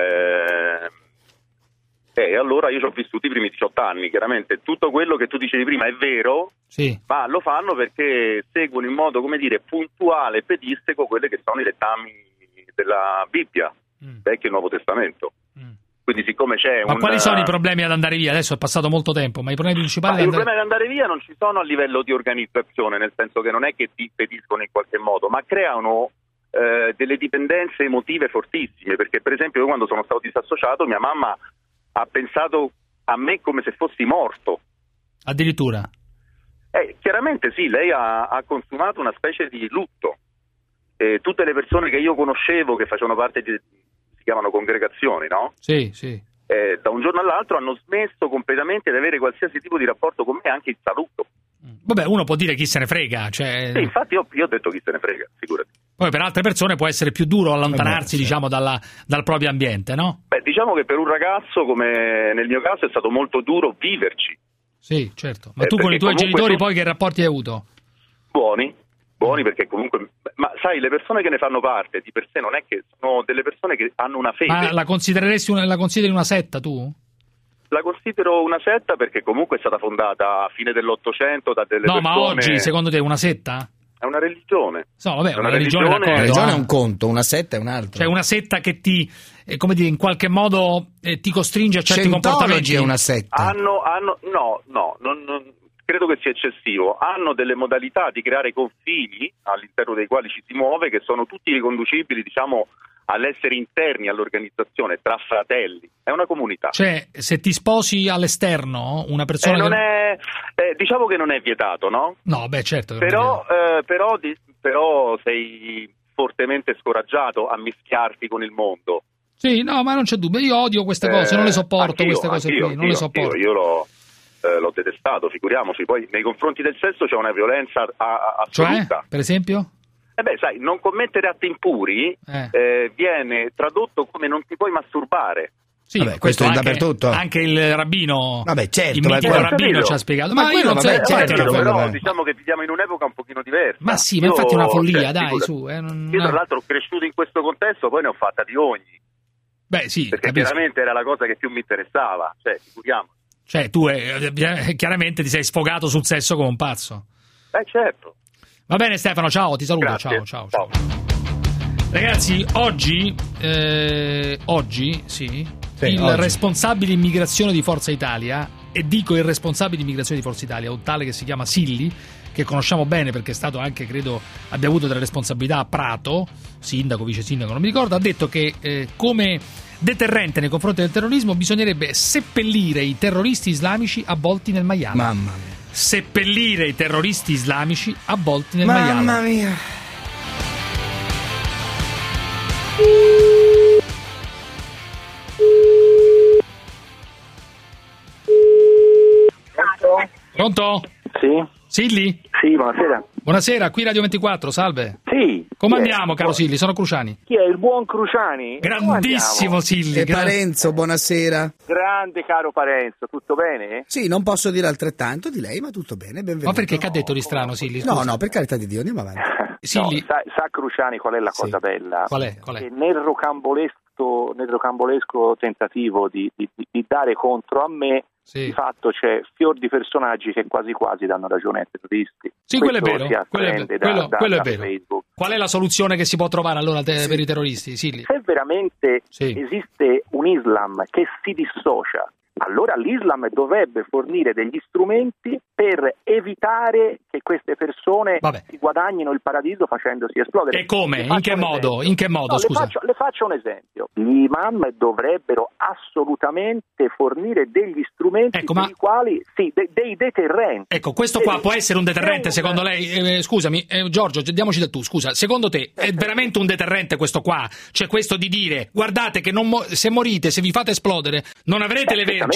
E allora io ci ho vissuto i primi 18 anni, chiaramente tutto quello che tu dicevi prima è vero, sì. Ma lo fanno perché seguono in modo, come dire, puntuale e pedisseco quelle che sono i dettami della Bibbia, Vecchio e Nuovo Testamento. Quindi siccome c'è ma quali sono i problemi ad andare via? Adesso è passato molto tempo, ma i problemi principali... I problemi ad andare via non ci sono a livello di organizzazione, nel senso che non è che ti impediscono in qualche modo, ma creano delle dipendenze emotive fortissime, perché per esempio io quando sono stato disassociato mia mamma ha pensato a me come se fossi morto. Addirittura? Chiaramente sì, lei ha consumato una specie di lutto. Tutte le persone che io conoscevo che facevano parte si chiamano congregazioni, no? Sì, sì. Da un giorno all'altro hanno smesso completamente di avere qualsiasi tipo di rapporto con me, anche il saluto. Vabbè, uno può dire chi se ne frega. Cioè... Sì, infatti io ho detto chi se ne frega, figurati. Poi per altre persone può essere più duro allontanarsi, diciamo, dal proprio ambiente, no? Beh, diciamo che per un ragazzo, come nel mio caso, è stato molto duro viverci. Sì, certo. Ma tu con i tuoi genitori poi che rapporti hai avuto? Buoni perché comunque... Ma sai, le persone che ne fanno parte di per sé non è che sono delle persone che hanno una fede. Ma la consideri una setta tu? La considero una setta perché comunque è stata fondata a fine dell'800 da delle persone... No, ma oggi secondo te è una setta? È una religione. No, vabbè, una religione d'accordo. Una religione è un conto, una setta è un altro. Cioè una setta che ti, come dire, in qualche modo ti costringe a certi comportamenti. È una setta. No, credo che sia eccessivo. Hanno delle modalità di creare confini all'interno dei quali ci si muove che sono tutti riconducibili, diciamo, all'essere interni all'organizzazione, tra fratelli. È una comunità. Cioè, se ti sposi all'esterno, una persona diciamo che non è vietato, no? No, beh, certo. Però sei fortemente scoraggiato a mischiarti con il mondo. Sì, no, ma non c'è dubbio. Io odio queste cose, non le sopporto queste cose qui. Non le sopporto. Io l'ho detestato, figuriamoci. Poi nei confronti del sesso c'è una violenza assoluta. Cioè, per esempio? Sai, non commettere atti impuri viene tradotto come non ti puoi masturbare. Sì, vabbè, questo è dappertutto. Anche il rabbino, il mitico rabbino ci ha spiegato. Ma io non so, però diciamo che viviamo in un'epoca un pochino diversa. Ma sì, ma infatti è una follia, dai, su. Io tra l'altro cresciuto in questo contesto, poi ne ho fatta di ogni. Beh, sì, perché chiaramente era la cosa che più mi interessava, figuriamo. Cioè, tu chiaramente ti sei sfogato sul sesso come un pazzo. Certo. Va bene Stefano, ciao, ti saluto. Grazie. Ciao. Ragazzi, oggi responsabile immigrazione di Forza Italia, e dico il responsabile immigrazione di Forza Italia, un tale che si chiama Silli, che conosciamo bene perché è stato anche, credo, abbia avuto delle responsabilità a Prato, sindaco, vice sindaco, non mi ricordo, ha detto che come deterrente nei confronti del terrorismo bisognerebbe seppellire i terroristi islamici avvolti nel maiale. Mamma mia. Seppellire i terroristi islamici avvolti nel maiale. Mamma mia. Pronto? Sì. Silli? Sì, buonasera. Buonasera, qui Radio 24, salve. Sì. Come andiamo, caro Silli? Sono Cruciani. Chi è il buon Cruciani? Grandissimo Silli. E Parenzo, buonasera. Grande caro Parenzo, tutto bene? Sì, non posso dire altrettanto di lei, ma tutto bene, benvenuto. Ma perché che ha detto di strano Silli? Scusa. No, per carità di Dio, andiamo avanti. Silli. No, sa Cruciani qual è la cosa bella? Qual è? Che nel rocambolesco tentativo di dare contro a me, di fatto c'è fior di personaggi che quasi quasi danno ragione ai terroristi. Sì, quello è vero. Quello è vero. Facebook. Qual è la soluzione che si può trovare allora per i terroristi, Silli? Se veramente esiste un Islam che si dissocia, allora l'Islam dovrebbe fornire degli strumenti per evitare che queste persone si guadagnino il paradiso facendosi esplodere. E come? In che modo? In che modo? Scusa. Le faccio un esempio. Gli imam dovrebbero assolutamente fornire degli strumenti per i quali dei deterrenti. Ecco, questo qua può essere un deterrente secondo lei? Scusami, Giorgio, diamoci del tu, scusa. Secondo te è veramente un deterrente questo qua? Cioè questo di dire, guardate che se morite, se vi fate esplodere, non avrete le vergini.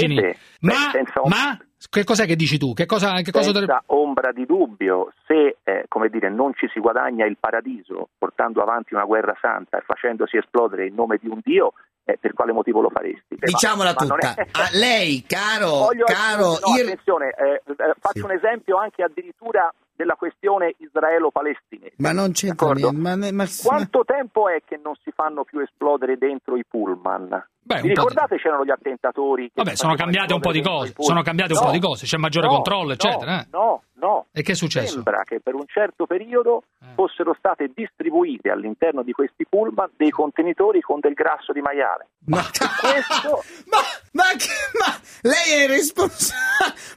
Ma che cos'è che dici tu? Senza ombra di dubbio, se non ci si guadagna il paradiso portando avanti una guerra santa e facendosi esplodere in nome di un Dio, per quale motivo lo faresti? Diciamola tutta. A lei, caro. Attenzione, faccio un esempio anche addirittura della questione israelo-palestinese. Ma non c'entra niente. Quanto tempo è che non si fanno più esplodere dentro i pullman? Vi ricordate c'erano gli attentatori? Sono cambiate un po' di cose. C'è maggiore controllo, eccetera. No. E che è successo? Sembra che per un certo periodo fossero state distribuite all'interno di questi pullman dei contenitori con del grasso di maiale. Ma lei è responsabile.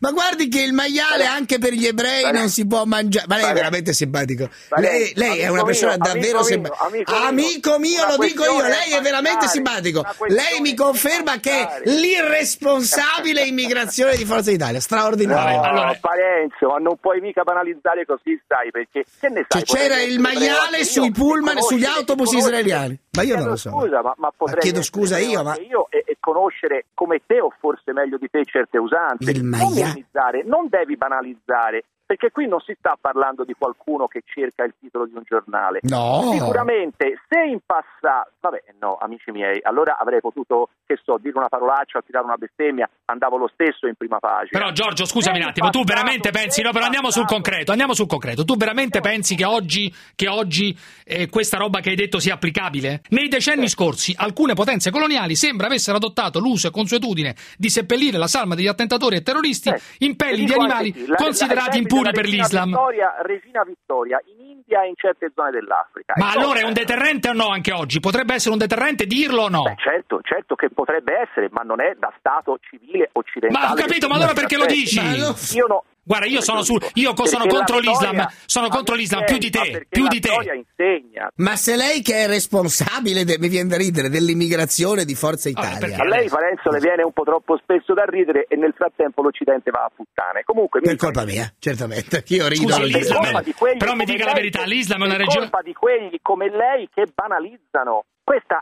Ma guardi che il maiale anche per gli ebrei non si può mangiare. Ma lei è veramente simpatico. Lei è una persona davvero simpatica. Amico mio, lo dico io, lei è veramente simpatico. Lei mi conferma che è l'irresponsabile immigrazione di Forza Italia. Straordinario. Allora, Parenzo, ma non puoi mica banalizzare così, sai, perché che ne sai? C'era il maiale sui pullman e sugli autobus israeliani. Ma io non lo so. Scusa, ma potrei chiedo scusa io, ma e conoscere come te o forse meglio di te certe usanze. Non minimizzare, non devi banalizzare, perché qui non si sta parlando di qualcuno che cerca il titolo di un giornale. No. Sicuramente se in passato, amici miei, allora avrei potuto, dire una parolaccia o tirare una bestemmia, andavo lo stesso in prima pagina. Però Giorgio, scusami un attimo, tu veramente pensi, no, però andiamo sul concreto, tu veramente pensi che oggi questa roba che hai detto sia applicabile? Nei decenni scorsi alcune potenze coloniali sembra avessero adottato l'uso e consuetudine di seppellire la salma degli attentatori e terroristi in pelli di animali considerati impuri per l'Islam. Regina Vittoria in India e in certe zone dell'Africa. Ma allora è un deterrente o no anche oggi? Potrebbe essere un deterrente dirlo o no? Certo che potrebbe essere, ma non è da Stato civile occidentale. Ma ho capito, ma allora perché lo dici? Io no. Guarda, io sono contro l'Islam, più di te. Insegna. Ma se lei che è responsabile, mi viene da ridere, dell'immigrazione di Forza Italia. A lei, Parenzo, le viene un po' troppo spesso da ridere e nel frattempo l'Occidente va a puttane. Comunque per colpa mia, certamente. Io rido. Però mi dica la verità, l'Islam è una regione. Per colpa di quelli come lei che banalizzano. Questa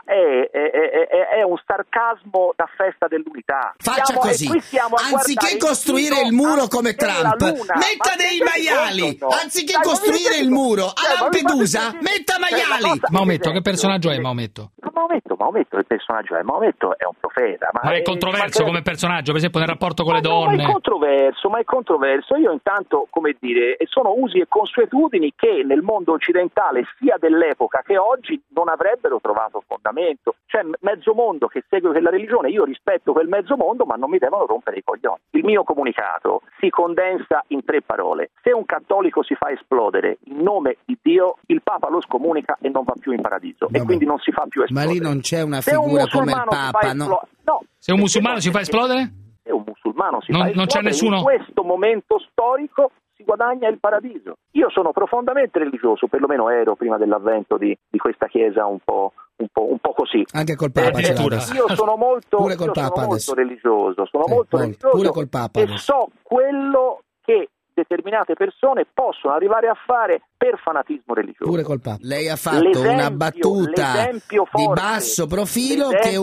è un sarcasmo da festa dell'unità. Faccia così, anziché costruire il muro come Trump, metta dei maiali. Anziché costruire il muro a Lampedusa, metta maiali. Maometto, che personaggio è Maometto? Maometto, il personaggio è Maometto, è un profeta. Ma è controverso come personaggio, per esempio nel rapporto con le donne. Ma è controverso. Io intanto, sono usi e consuetudini che nel mondo occidentale, sia dell'epoca che oggi, non avrebbero trovato fondamento. C'è mezzo mondo che segue quella religione, io rispetto quel mezzo mondo, ma non mi devono rompere i coglioni. Il mio comunicato si condensa in 3 parole. Se un cattolico si fa esplodere in nome di Dio, il Papa lo scomunica e non va più in paradiso. E quindi non si fa più esplodere. Ma lì non c'è una figura come il Papa, no? Se un musulmano si fa esplodere? Se un musulmano si fa esplodere, non c'è nessuno? In questo momento storico si guadagna il paradiso. Io sono profondamente religioso, perlomeno ero prima dell'avvento di questa chiesa un po' così. Anche col Papa io sono molto religioso, pure col Papa e so quello che determinate persone possono arrivare a fare per fanatismo religioso. Pure col Papa. Lei ha fatto una battuta di basso profilo che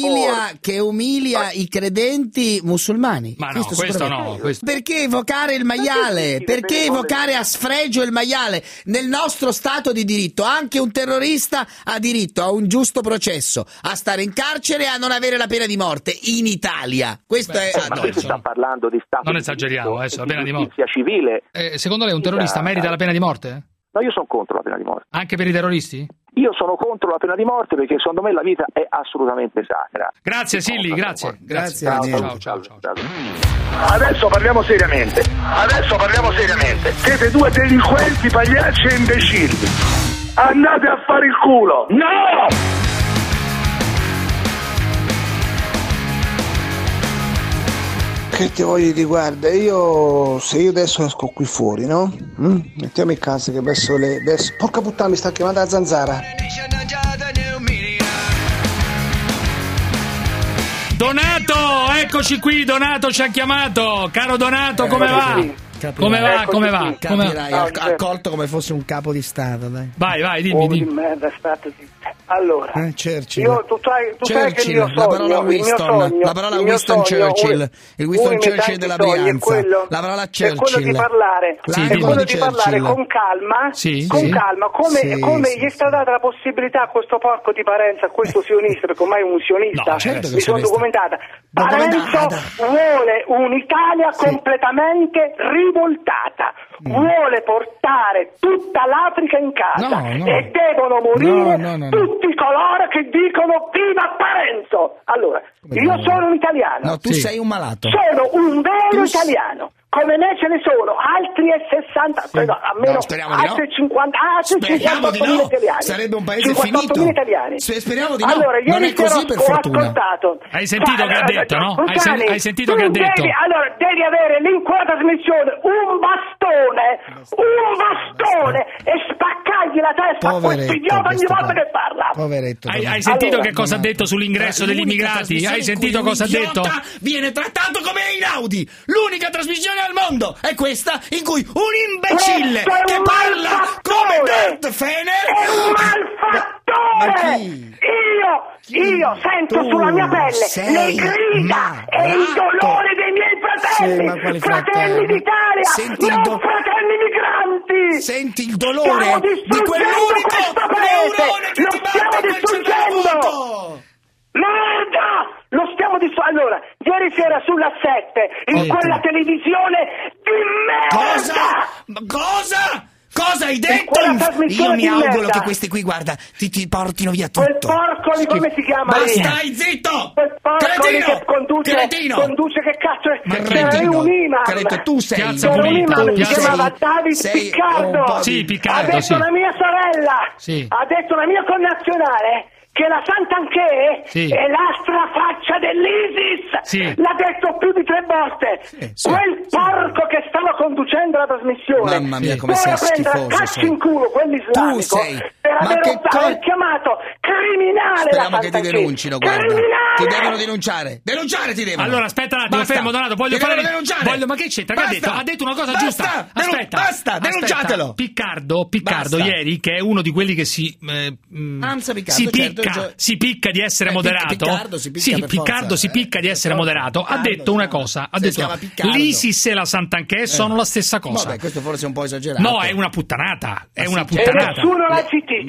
umilia i credenti musulmani. Ma no, questo no. Perché evocare il maiale? Perché evocare a sfregio il maiale? Nel nostro Stato di diritto anche un terrorista ha diritto a un giusto processo, a stare in carcere e a non avere la pena di morte in Italia. Questo è si sta parlando di Stato. Non esageriamo, adesso la pena di morte. Civile. Secondo lei un terrorista merita la pena di morte? No, io sono contro la pena di morte. Anche per i terroristi? Io sono contro la pena di morte perché secondo me la vita è assolutamente sacra. Grazie Silli, grazie. Ciao. Adesso parliamo seriamente. Siete 2 delinquenti, pagliacci e imbecilli. Andate a fare il culo. No! Che ti voglio dire, guarda, se io adesso esco qui fuori, no? Mettiamo in casa che verso porca puttana, mi sta chiamando la zanzara. Donato, eccoci qui, Donato ci ha chiamato. Caro Donato, come va? Come va? Capirai, accolto come fosse un capo di Stato, dai. Vai, dimmi. Di merda, state zitti. Allora, Churchill. Tu sai che il mio sogno, la parola Winston Churchill, il Winston Churchill della Brianza, la parola Churchill. È quello di parlare con calma, come gli è stata data la possibilità a questo porco di Parenzo, a questo sionista, perché ormai è un sionista, mi sono documentata. Parenzo vuole un'Italia completamente rivoltata, vuole portare tutta l'Africa in casa e devono morire tutti coloro che dicono viva Parenzo. Allora, io sono un italiano. No, tu sei un malato. Sono un vero italiano. come me ce ne sono altri 60, almeno altri 50, speriamo di no. italiani. Sarebbe un paese finito. Italiani. Speriamo di no. Allora, non è così per fortuna. Hai sentito che ha detto, no? Hai sentito che ha detto? Allora, devi avere lì in quella trasmissione un bastone e spaccargli la testa a questo idiota ogni volta che parla. Poveretto. Hai sentito che cosa ha detto sull'ingresso degli immigrati? Hai sentito cosa ha detto? Viene trattato come Einaudi. L'unica trasmissione al mondo è questa in cui un imbecille che parla come Darth Fener è un malfattore. Io sento sulla mia pelle le grida e il dolore dei miei fratelli d'Italia, non fratelli migranti. Senti il dolore di quell'unico neurone che ti batte quel cervello. Merda! Lo stiamo distruggendo. Allora, ieri sera sulla 7, in quella televisione di merda! Cosa hai detto? Io mi auguro che questi qui, guarda, ti portino via tutto. Quel porco lì, come si chiama? Ma stai zitto! Quel porco lì che conduce che cazzo è? Ma Cretino, tu sei Piazza Pulita. Si chiamava David Piccardo. Sì, Piccardo, ha detto una mia sorella. Ha detto una mia connazionale che la Santanchè è la strafaccia dell'ISIS. L'ha detto più di 3 volte. Quel porco che stava conducendo la trasmissione, mamma mia, come sei schifoso, cazzo in culo quell'islamico per aver chiamato criminale. Speriamo che ti denuncino, guarda. Ti devono denunciare ti devono. Allora aspetta un attimo, fermo Donato, voglio fare ma che c'entra? Ha detto una cosa giusta. Aspetta, basta, denunciatelo. Piccardo ieri, che è uno di quelli che si picca di essere moderato. Piccardo si picca di essere moderato. Ha detto una cosa, ha detto l'ISIS e la Santanchè sono la stessa cosa. Vabbè, questo forse è un po' esagerato. No, è una puttanata, E nessuno l'ha zittito.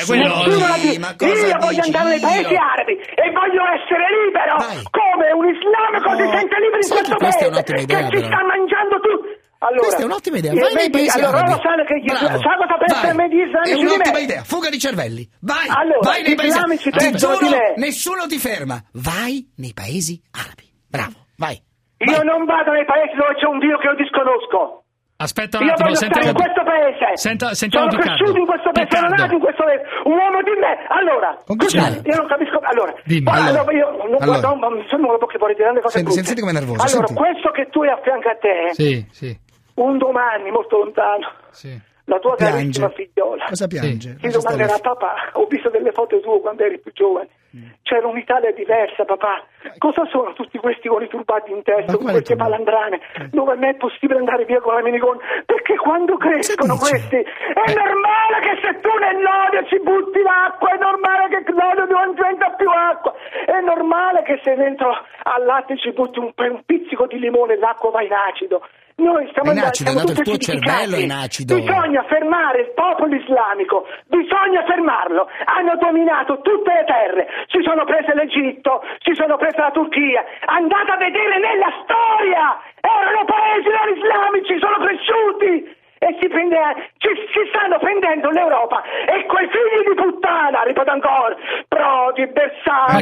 Io voglio andare nei paesi arabi e voglio essere libero come un islamico si sente libero in questo paese che ci sta mangiando tutto. Allora, questa è un'ottima idea. Vai nei paesi arabi. Sa cosa pensa gli islamici? È un'ottima idea. Fuga di cervelli. Vai nei paesi arabi. Ti giuro, nessuno ti ferma. Vai nei paesi arabi. Bravo, vai. Io non vado nei paesi dove c'è un Dio che io disconosco. Aspetta un attimo, sentiamo in questo paese. Sentiamo sono cresciuto in questo paese, sono nato in questo paese. Un uomo di me. Allora, io non capisco. Allora, io non lo posso dire le cose brutte. Senti come è nervoso. Allora, questo che tu hai a fianco a te. Un domani molto lontano. La tua carissima figliola cosa piange? Ti domanderà: papà, ho visto delle foto tue quando eri più giovane, c'era un'Italia diversa, papà, cosa sono tutti questi con i turbati in testa, con queste palandrane, dove non è possibile andare via con la minigonna? Perché quando crescono questi è normale che se tu nell'olio ci butti l'acqua, è normale che l'olio non diventa più acqua, è normale che se dentro al latte ci butti un pizzico di limone l'acqua va in acido. Noi stiamo andando il tuo cervello in acido. Bisogna fermare il popolo islamico, bisogna fermarlo. Hanno dominato tutte le terre, si sono prese l'Egitto, si sono prese la Turchia. Andate a vedere nella storia, erano paesi non islamici, sono cresciuti e ci stanno prendendo l'Europa e quei figli di puttana, ripeto ancora, Prodi, Bersani,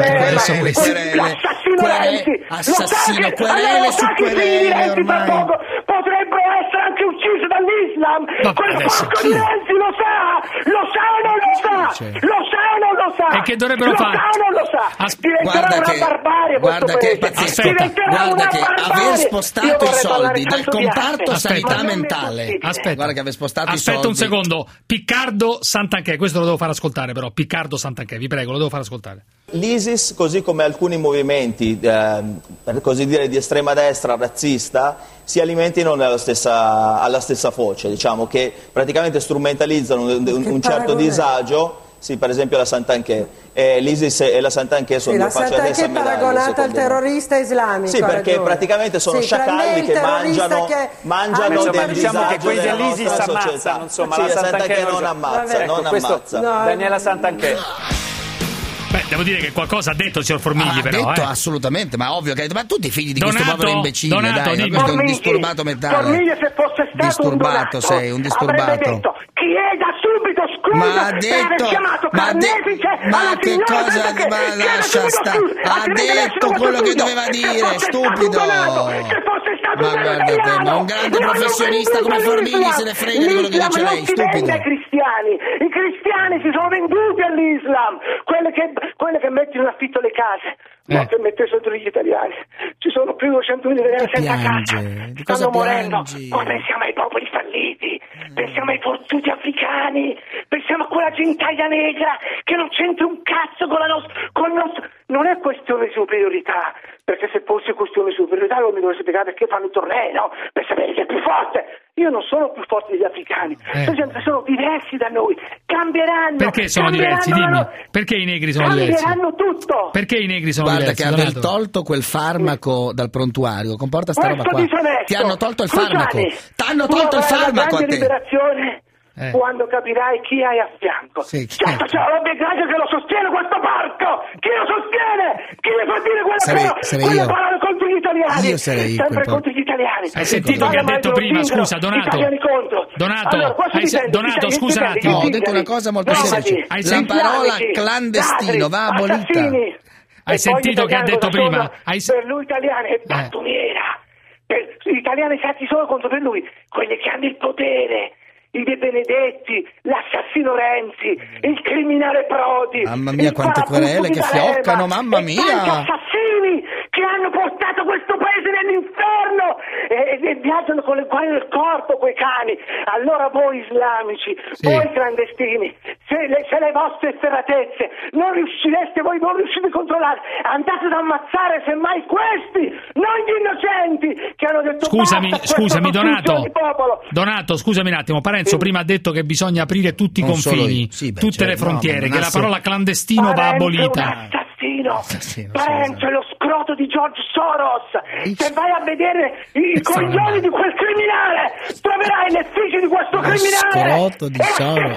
l'assassino Renzi, querele su querele ormai. Potrebbero essere anche uccisi dall'Islam. Quel porco di Renzi lo sa o non lo sa? E che dovrebbero fare? Lo sa o non lo sa? Diventerà una barbarie questo paese. Guarda che aver spostato i soldi dal comparto sanità mentale. Guarda che aver spostato i soldi. Aspetta un secondo. Piccardo Santanchè, questo lo devo far ascoltare però. Piccardo Santanchè, vi prego, lo devo far ascoltare. L'ISIS, così come alcuni movimenti, per così dire, di estrema destra razzista, si alimentino alla stessa foce, diciamo, che praticamente strumentalizzano un certo disagio. Sì, per esempio la Santanchè. L'ISIS e la Santanchè sono due facce della stessa medaglia. La Santanchè è paragonata al terrorista islamico. Sì, perché praticamente sono sciacalli che mangiano del diciamo che quelli della dell'ISIS ammazzano, insomma, sì, la Santanchè non ammazza. Daniela Santanchè. Beh, devo dire che qualcosa ha detto il signor Formigli, però. Ha detto assolutamente, ma ovvio che ma tutti i figli di questo povero imbecille, dai, questo è un disturbato mentale. Formigli, se fosse stato disturbato, sei un disturbato. Avrebbe detto: chieda subito scusa Ma ha detto, ma che cosa, ma lascia stare, ha detto quello che doveva dire, stupido. Ma guarda te, ma un grande professionista come Formini se ne frega di quello che dice lei, stupido. I cristiani si sono venduti all'Islam, quelle che mettono in affitto le case. Ma che mette sotto gli italiani, ci sono più di 200.000 italiani senza casa, stanno morendo. Poi pensiamo ai popoli falliti, pensiamo ai forzuti africani, pensiamo a quella gentaglia negra che non c'entra un cazzo con il nostro. Non è questione di superiorità, perché se fosse questione di superiorità non mi dovrei spiegare perché fanno i tornei, no? Per sapere chi è più forte. Io non sono più forte degli africani, sono diversi da noi, cambieranno. Perché sono diversi? Dimmi, perché i negri sono diversi? Cambieranno tutto. Perché i negri sono diversi? Guarda che aver tolto quel farmaco dal prontuario comporta sta roba qua. Ti hanno tolto il farmaco. T'hanno tolto il farmaco a te. Liberazione. Quando capirai chi hai a fianco. Certo, c'è la Gracia che lo sostiene questo parco. Chi lo sostiene? Chi le fa dire quelle parole contro gli italiani? Io sarei sempre contro gli italiani. Hai sentito che ha detto prima? Scusa, Donato. Donato, scusa un attimo. No, ho detto una cosa molto semplice. La parola clandestino va abolita. Hai sentito che ha detto prima? Per lui italiani è battumiera. Gli italiani fatti solo contro per lui, quelli che hanno il potere. I De Benedetti, l'assassino Renzi, il criminale Prodi. Mamma mia, quante querele che fioccano, mamma mia! Tanti assassini che hanno portato questo paese nell'inferno e viaggiano con le guai nel corpo, quei cani. Allora voi islamici, voi clandestini, se le vostre efferatezze non riuscireste, voi non riuscite a controllare, andate ad ammazzare semmai questi, non gli innocenti che hanno detto Scusami, Donato, scusami un attimo, Parenzo prima ha detto che bisogna aprire tutti i confini, tutte le frontiere, che la parola clandestino va abolita. Parenzo è lo scroto di George Soros. Se vai a vedere i coglioni di quel criminale, troverai le figlie di questo criminale. Scroto di Soros.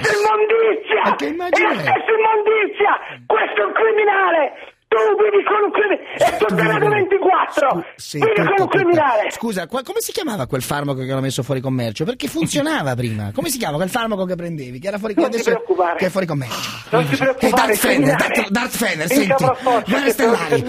È immondizia. Questo è un criminale. Tu vivi con un criminale, è tornato 24, vivi con un criminale. Scusa, come si chiamava quel farmaco che hanno messo fuori commercio? Perché funzionava prima. Come si chiama quel farmaco che prendevi? Che era fuori commercio? Che è fuori commercio. Non ti preoccupare. Darth Fener, senti. Guarda Stellari.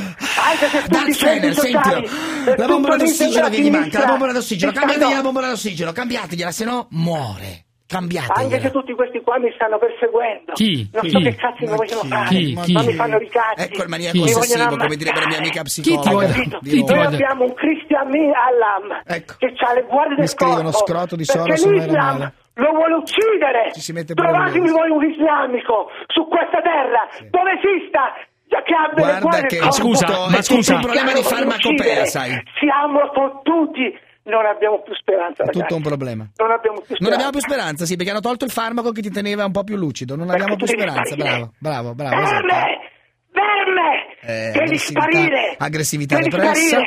Darth Fener, sentilo. La bombola d'ossigeno che gli manca, la bombola d'ossigeno. Cambiategli la bombola d'ossigeno, cambiategliela, se no muore. Anche se tutti questi qua mi stanno perseguendo. Non so che cazzo mi vogliono fare. Ma mi fanno ricatti. Ecco il maniaco ossessivo, come direbbe la mia amica psicologa. Noi abbiamo un Christian Allam che ha le guardie del corpo. Mi scrivono scroto di Soros, non era male. Lo vuole uccidere. Trovatemi voi un islamico su questa terra dove esista. Guarda che scusa, un problema di farmacopea, sai. Siamo fottuti. Non abbiamo più speranza, ragazzi. È tutto un problema. Non abbiamo più speranza. Sì, perché hanno tolto il farmaco che ti teneva un po' più lucido. Non abbiamo più speranza. Bravo. Verme! Devi sparire! Aggressività repressa.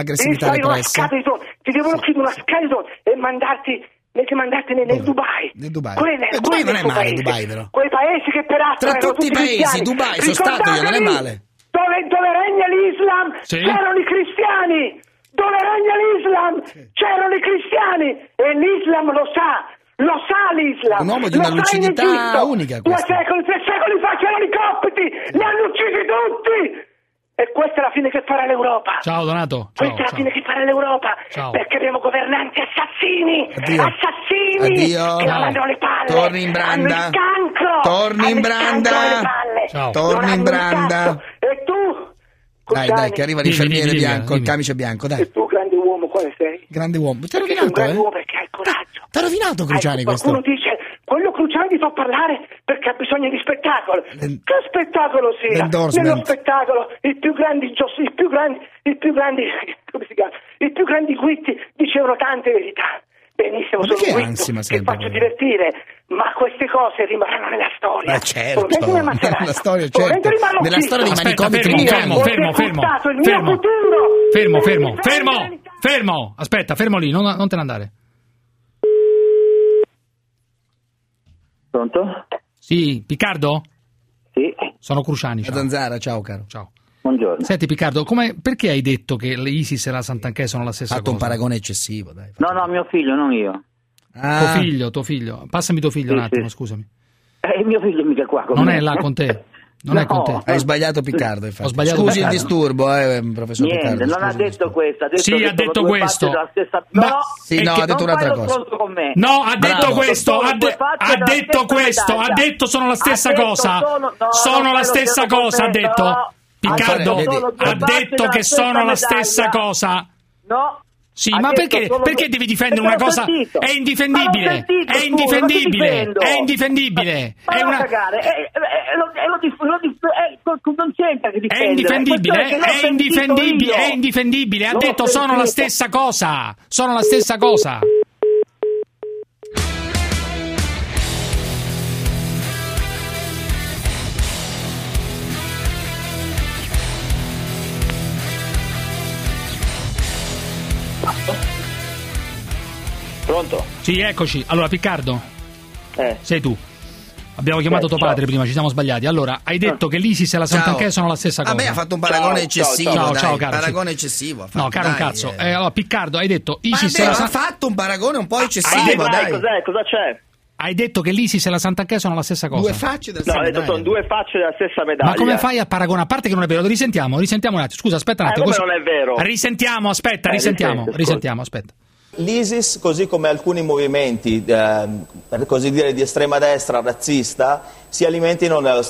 Ti devono chiudere una scatola e mandarti nel Dubai. Dubai non è male, Dubai però. Quei paesi che peraltro tra tutti i paesi, Dubai, sono stato io, non è male. Dove regna l'Islam c'erano i cristiani. Dove regna l'Islam c'erano i cristiani e l'Islam lo sa l'Islam. Un uomo di una lucidità unica. 2 secoli, 3 secoli fa c'erano i copti, li hanno uccisi tutti. E questa è la fine che farà l'Europa. Ciao Donato. Questa è la fine che farà l'Europa. Perché abbiamo governanti assassini. Assassini che non hanno le palle. Torni in branda. Hanno il cancro. Torni in branda. Torni in branda. E tu? Dai, che arriva l'infermiere bianco, il camice bianco, dai. E tu, grande uomo, quale sei? Grande uomo. Ti ha rovinato, grande uomo perché hai il coraggio. Ti ha rovinato Cruciani questo. Qualcuno dice, quello Cruciani fa parlare perché ha bisogno di spettacolo. Che spettacolo sia? Nello spettacolo, i più grandi, come si chiama? I più grandi guitti dicevano tante verità. Benissimo, sono un che faccio divertire, ma queste cose rimarranno nella storia. Ma certo, nella storia, certo. Nella storia dei manicomi. Fermo. Aspetta, fermo lì, non te ne andare. Pronto? Sì, Piccardo? Sì. Sono Cruciani. Zanzara, ciao caro. Ciao. Buongiorno. Senti Piccardo, perché hai detto che l'ISIS e la Sant'Anché sono la stessa cosa? Fatto un paragone eccessivo, dai. No, mio figlio, non io. Tuo figlio. Passami tuo figlio un attimo, scusami. mio figlio mica qua con non me. è là con te. Non è con te. Hai sbagliato Piccardo, infatti. Ho sbagliato Scusi Piccardo. il disturbo, professor Niente, Piccardo. non ha detto questo. Ha detto sì, che ha detto sono due questo. facce della stessa... ha detto un'altra cosa. Con me. No, ha detto Bravo. questo, ha detto questo, ha detto sono la stessa cosa. Sono la stessa cosa, ha detto. Piccardo ha detto che sono la stessa cosa. No. Sì, ma perché devi difendere una cosa? È indifendibile, è indifendibile, è indifendibile. È una... non c'entra che è indifendibile, ha detto sono la stessa cosa, sono la stessa cosa. Pronto? Sì, eccoci. Allora, Piccardo, sei tu. Abbiamo chiamato tuo padre prima, ci siamo sbagliati. Allora, hai detto che l'ISIS e la Sant'Anché sono la stessa cosa. A me ha fatto un paragone eccessivo. Ciao, caro. Paragone eccessivo. No, caro, un cazzo. Allora, Piccardo, hai detto ISIS e la ha fatto un paragone un po' eccessivo, dai. Cosa c'è? Hai detto che l'ISIS e la Sant'Anché sono la stessa cosa. Due facce della stessa medaglia. Sono due facce della stessa medaglia. Ma come fai a paragonare? A parte che non è vero, risentiamo un attimo. Scusa, aspetta un attimo. Come non è vero? Risentiamo, aspetta. L'ISIS, così come alcuni movimenti, per così dire, di estrema destra, razzista, si alimentino alla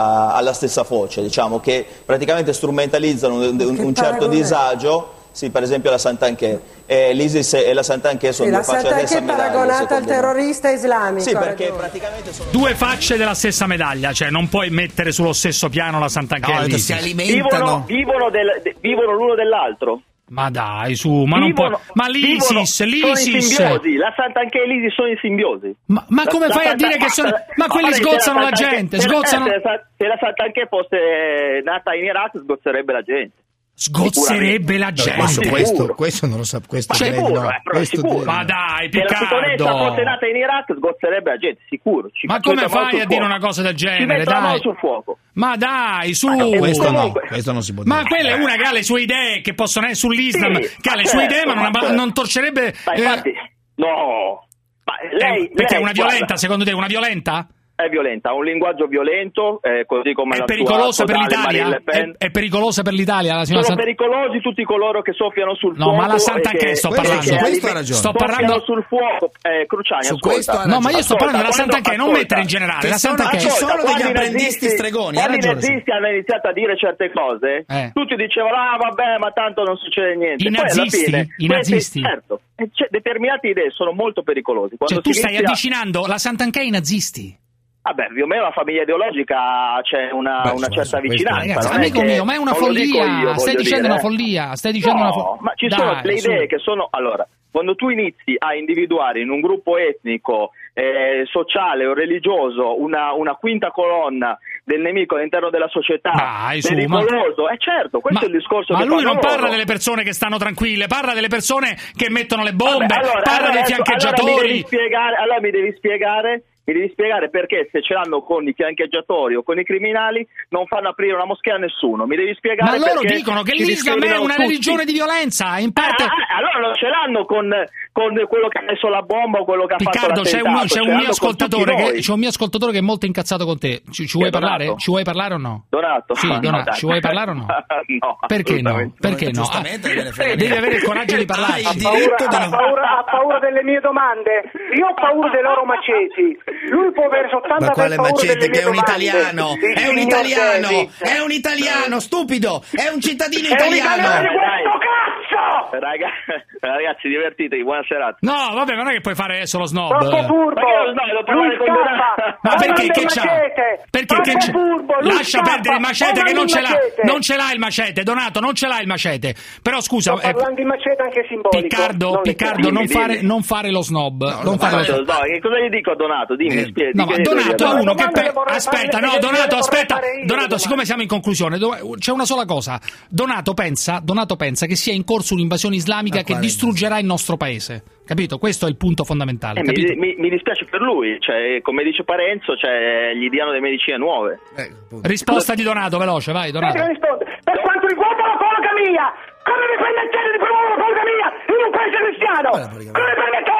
stessa foce, diciamo, che praticamente strumentalizzano un certo disagio. Sì, per esempio la Sant'Anché. L'ISIS e la Sant'Anché sono due facce della stessa medaglia. La Sant'Anché è paragonata al terrorista islamico. Sì, perché praticamente sono due facce della stessa medaglia, cioè non puoi mettere sullo stesso piano la Sant'Anché e l'ISIS. Si alimentano. Vivono l'uno dell'altro. Ma dai, su, ma non può. Ma l'ISIS. Sono in simbiosi. La Sant'Anché e l'ISIS sono in simbiosi. Ma come fai a dire che sono. Ma quelli sgozzano la gente. Se la Sant'Anché fosse nata in Iraq, sgozzerebbe la gente. Sgozzerebbe la gente. Questo non lo so. Questo sicuro. Ma dai, Piccardo. Se la pitonessa fosse nata in Iraq, sgozzerebbe la gente, sicuro. Ma come fai a dire una cosa del genere? Dai. Mano sul fuoco. Ma dai, su. Questo non si può dire. Ma quella è una che ha le sue idee, che possono essere sull'Islam, che ha le sue idee, ma non torcerebbe. Ma infatti, no. Ma lei perché è una violenta, secondo te? Una violenta? È violenta, ha un linguaggio violento, così come è la pericolosa sua per l'Italia? È pericolosa per l'Italia la signora Sono pericolosi tutti coloro che soffiano sul fuoco. No, ma la Sant'Anché sto parlando. Sto parlando sul fuoco, Cruciani, ascolta. No, ma io sto parlando della Sant'Anché, non mettere in generale. La Sant'Anché ci sono degli apprendisti stregoni. Quando i nazisti hanno iniziato a dire certe cose, tutti dicevano vabbè, ma tanto non succede niente. I nazisti? Certo. Determinate idee sono molto pericolose. Cioè tu stai avvicinando la Sant'Anché ai nazisti? Vabbè, più o meno la famiglia ideologica c'è una certa vicinanza. Ragazzi, amico mio, ma è una follia. Stai dicendo una follia. Ma ci sono le idee che sono. Allora, quando tu inizi a individuare in un gruppo etnico, sociale o religioso una quinta colonna del nemico all'interno della società, pericoloso, certo, questo è il discorso. Ma lui non parla delle persone che stanno tranquille, parla delle persone che mettono le bombe, parla dei fiancheggiatori. Allora mi devi spiegare perché se ce l'hanno con i fiancheggiatori o con i criminali non fanno aprire una moschea a nessuno. Mi devi spiegare perché. Ma loro dicono che l'Islam è una religione di violenza, in parte. Allora non ce l'hanno con quello che ha messo la bomba o quello che ha fatto l'attentato. C'è un mio ascoltatore che è molto incazzato con te. Ci vuoi parlare? Ci vuoi parlare o no? Donato. Sì, Donato. Ci vuoi parlare o no? No. Perché no? Perché no? Devi avere il coraggio di parlare. Ha paura delle mie domande. Io ho paura dei loro maceti. Lui può avere soltanto. Ma quale macete? Che è un italiano? È un italiano, stupido! È un cittadino italiano! Ragazzi, divertitevi, buona serata. No, vabbè, non è che puoi fare solo snob. Troppo furbo! Ma perché che c'ha? Perché che c'ha? Lascia perdere il macete che non ce l'ha. Non ce l'ha il macete, Donato, non ce l'ha il macete. Però scusa, sto parlando di macete anche simbolico. Piccardo, non fare lo snob. Cosa gli dico a Donato? Dimmi, no, ma Donato è uno che aspetta, Donato, siccome siamo in conclusione, c'è una sola cosa. Donato pensa che sia in corso un'invasione islamica che distruggerà il nostro paese. Capito? Questo è il punto fondamentale. Mi dispiace per lui, cioè, come dice Parenzo, gli diano delle medicine nuove. Risposta di Donato, veloce, vai Donato. Per quanto riguarda la poligamia, come vi permettete di promuovere la poligamia in un paese cristiano? Come permettete?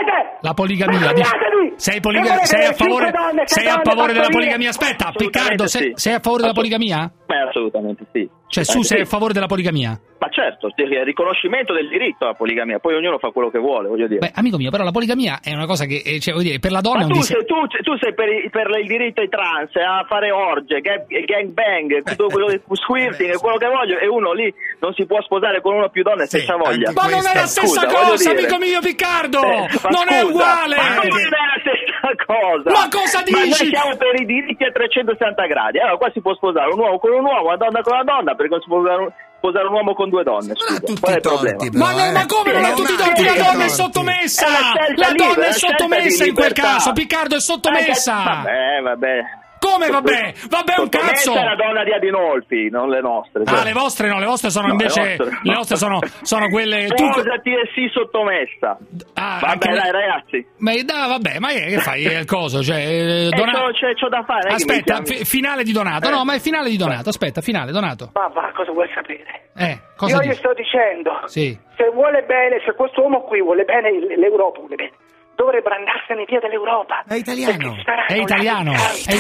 La poligamia. Sei a favore della poligamia? Aspetta, Piccardo, sei a favore della poligamia? Assolutamente sì. Cioè, su sei a favore della poligamia? Ma certo, il riconoscimento del diritto alla poligamia, poi ognuno fa quello che vuole, voglio dire. Beh, amico mio, però la poligamia è una cosa che, cioè, voglio dire, per la donna... Ma tu sei per il diritto ai trans, a fare orge, gang bang, tutto quello di squirting, quello che voglio, e uno lì non si può sposare con una più donna senza voglia. Ma non è la stessa cosa, amico mio Piccardo! Non è uguale! Ma non è la stessa cosa! Ma cosa dici? Ma noi siamo per i diritti a 360 gradi, allora qua si può sposare un uomo con un uomo, una donna con una donna, perché non si può sposare un uomo con due donne, scusa. Qual è il problema? Ma come non ha tutti i torti? La donna è sottomessa! La donna è sottomessa in quel caso, Piccardo è sottomessa! Vabbè. Come vabbè? Vabbè un cazzo! Questa è la donna di Adinolfi, non le nostre. Ah, le vostre no, le vostre sono invece... Le vostre sono quelle... Sposati e sì sottomessa. Vabbè, dai ragazzi. Vabbè, ma che fai il coso? Cioè, c'ho da fare. Aspetta, finale di Donato. No, ma è finale di Donato. Aspetta, finale, Donato. Ma va, cosa vuoi sapere? Cosa Io gli sto dicendo. Sì. Se vuole bene, se questo uomo qui vuole bene l'Europa, vuole bene, dovrebbe andarsene via dall'Europa. È italiano. È italiano.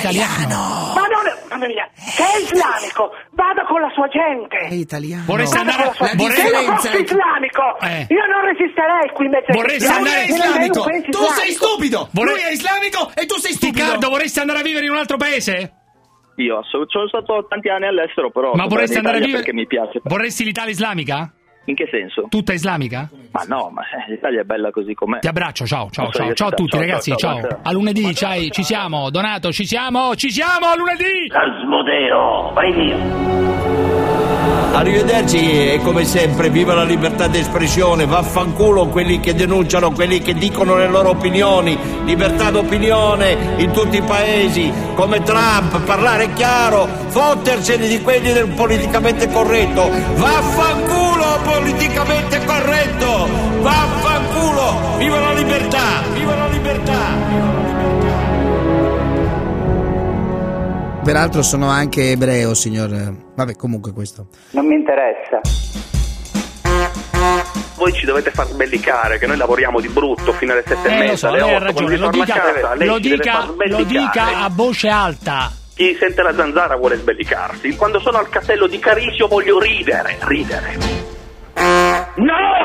Mamma mia, se è islamico, vada con la sua gente. È italiano. Vorresti andare se io fossi islamico, io non resisterei qui in mezzo. Vorresti andare islamico. Tu sei stupido. Lui è islamico e tu sei stupido. Riccardo, vorresti andare a vivere in un altro paese? Io sono stato tanti anni all'estero, però. Ma vorresti andare a vivere perché mi piace. Vorresti l'Italia islamica? In che senso? Tutta islamica? Ma no, ma l'Italia è bella così com'è. Ti abbraccio, ciao a tutti ragazzi, ciao. A lunedì, ci siamo, Donato, ci siamo a lunedì! Asmodeo, vai via! Arrivederci e come sempre viva la libertà di espressione, vaffanculo quelli che denunciano, quelli che dicono le loro opinioni, libertà d'opinione in tutti i paesi, come Trump, parlare chiaro, fottersene di quelli del politicamente corretto, vaffanculo politicamente corretto, vaffanculo, viva la libertà, viva la libertà. Peraltro sono anche ebreo, signor. Vabbè, comunque questo. Non mi interessa. Voi ci dovete far sbellicare, che noi lavoriamo di brutto fino alle 7:30. Lo so, lei ha ragione, lo dica a voce alta. Chi sente la zanzara vuole sbellicarsi. Quando sono al castello di Carisio voglio ridere. No!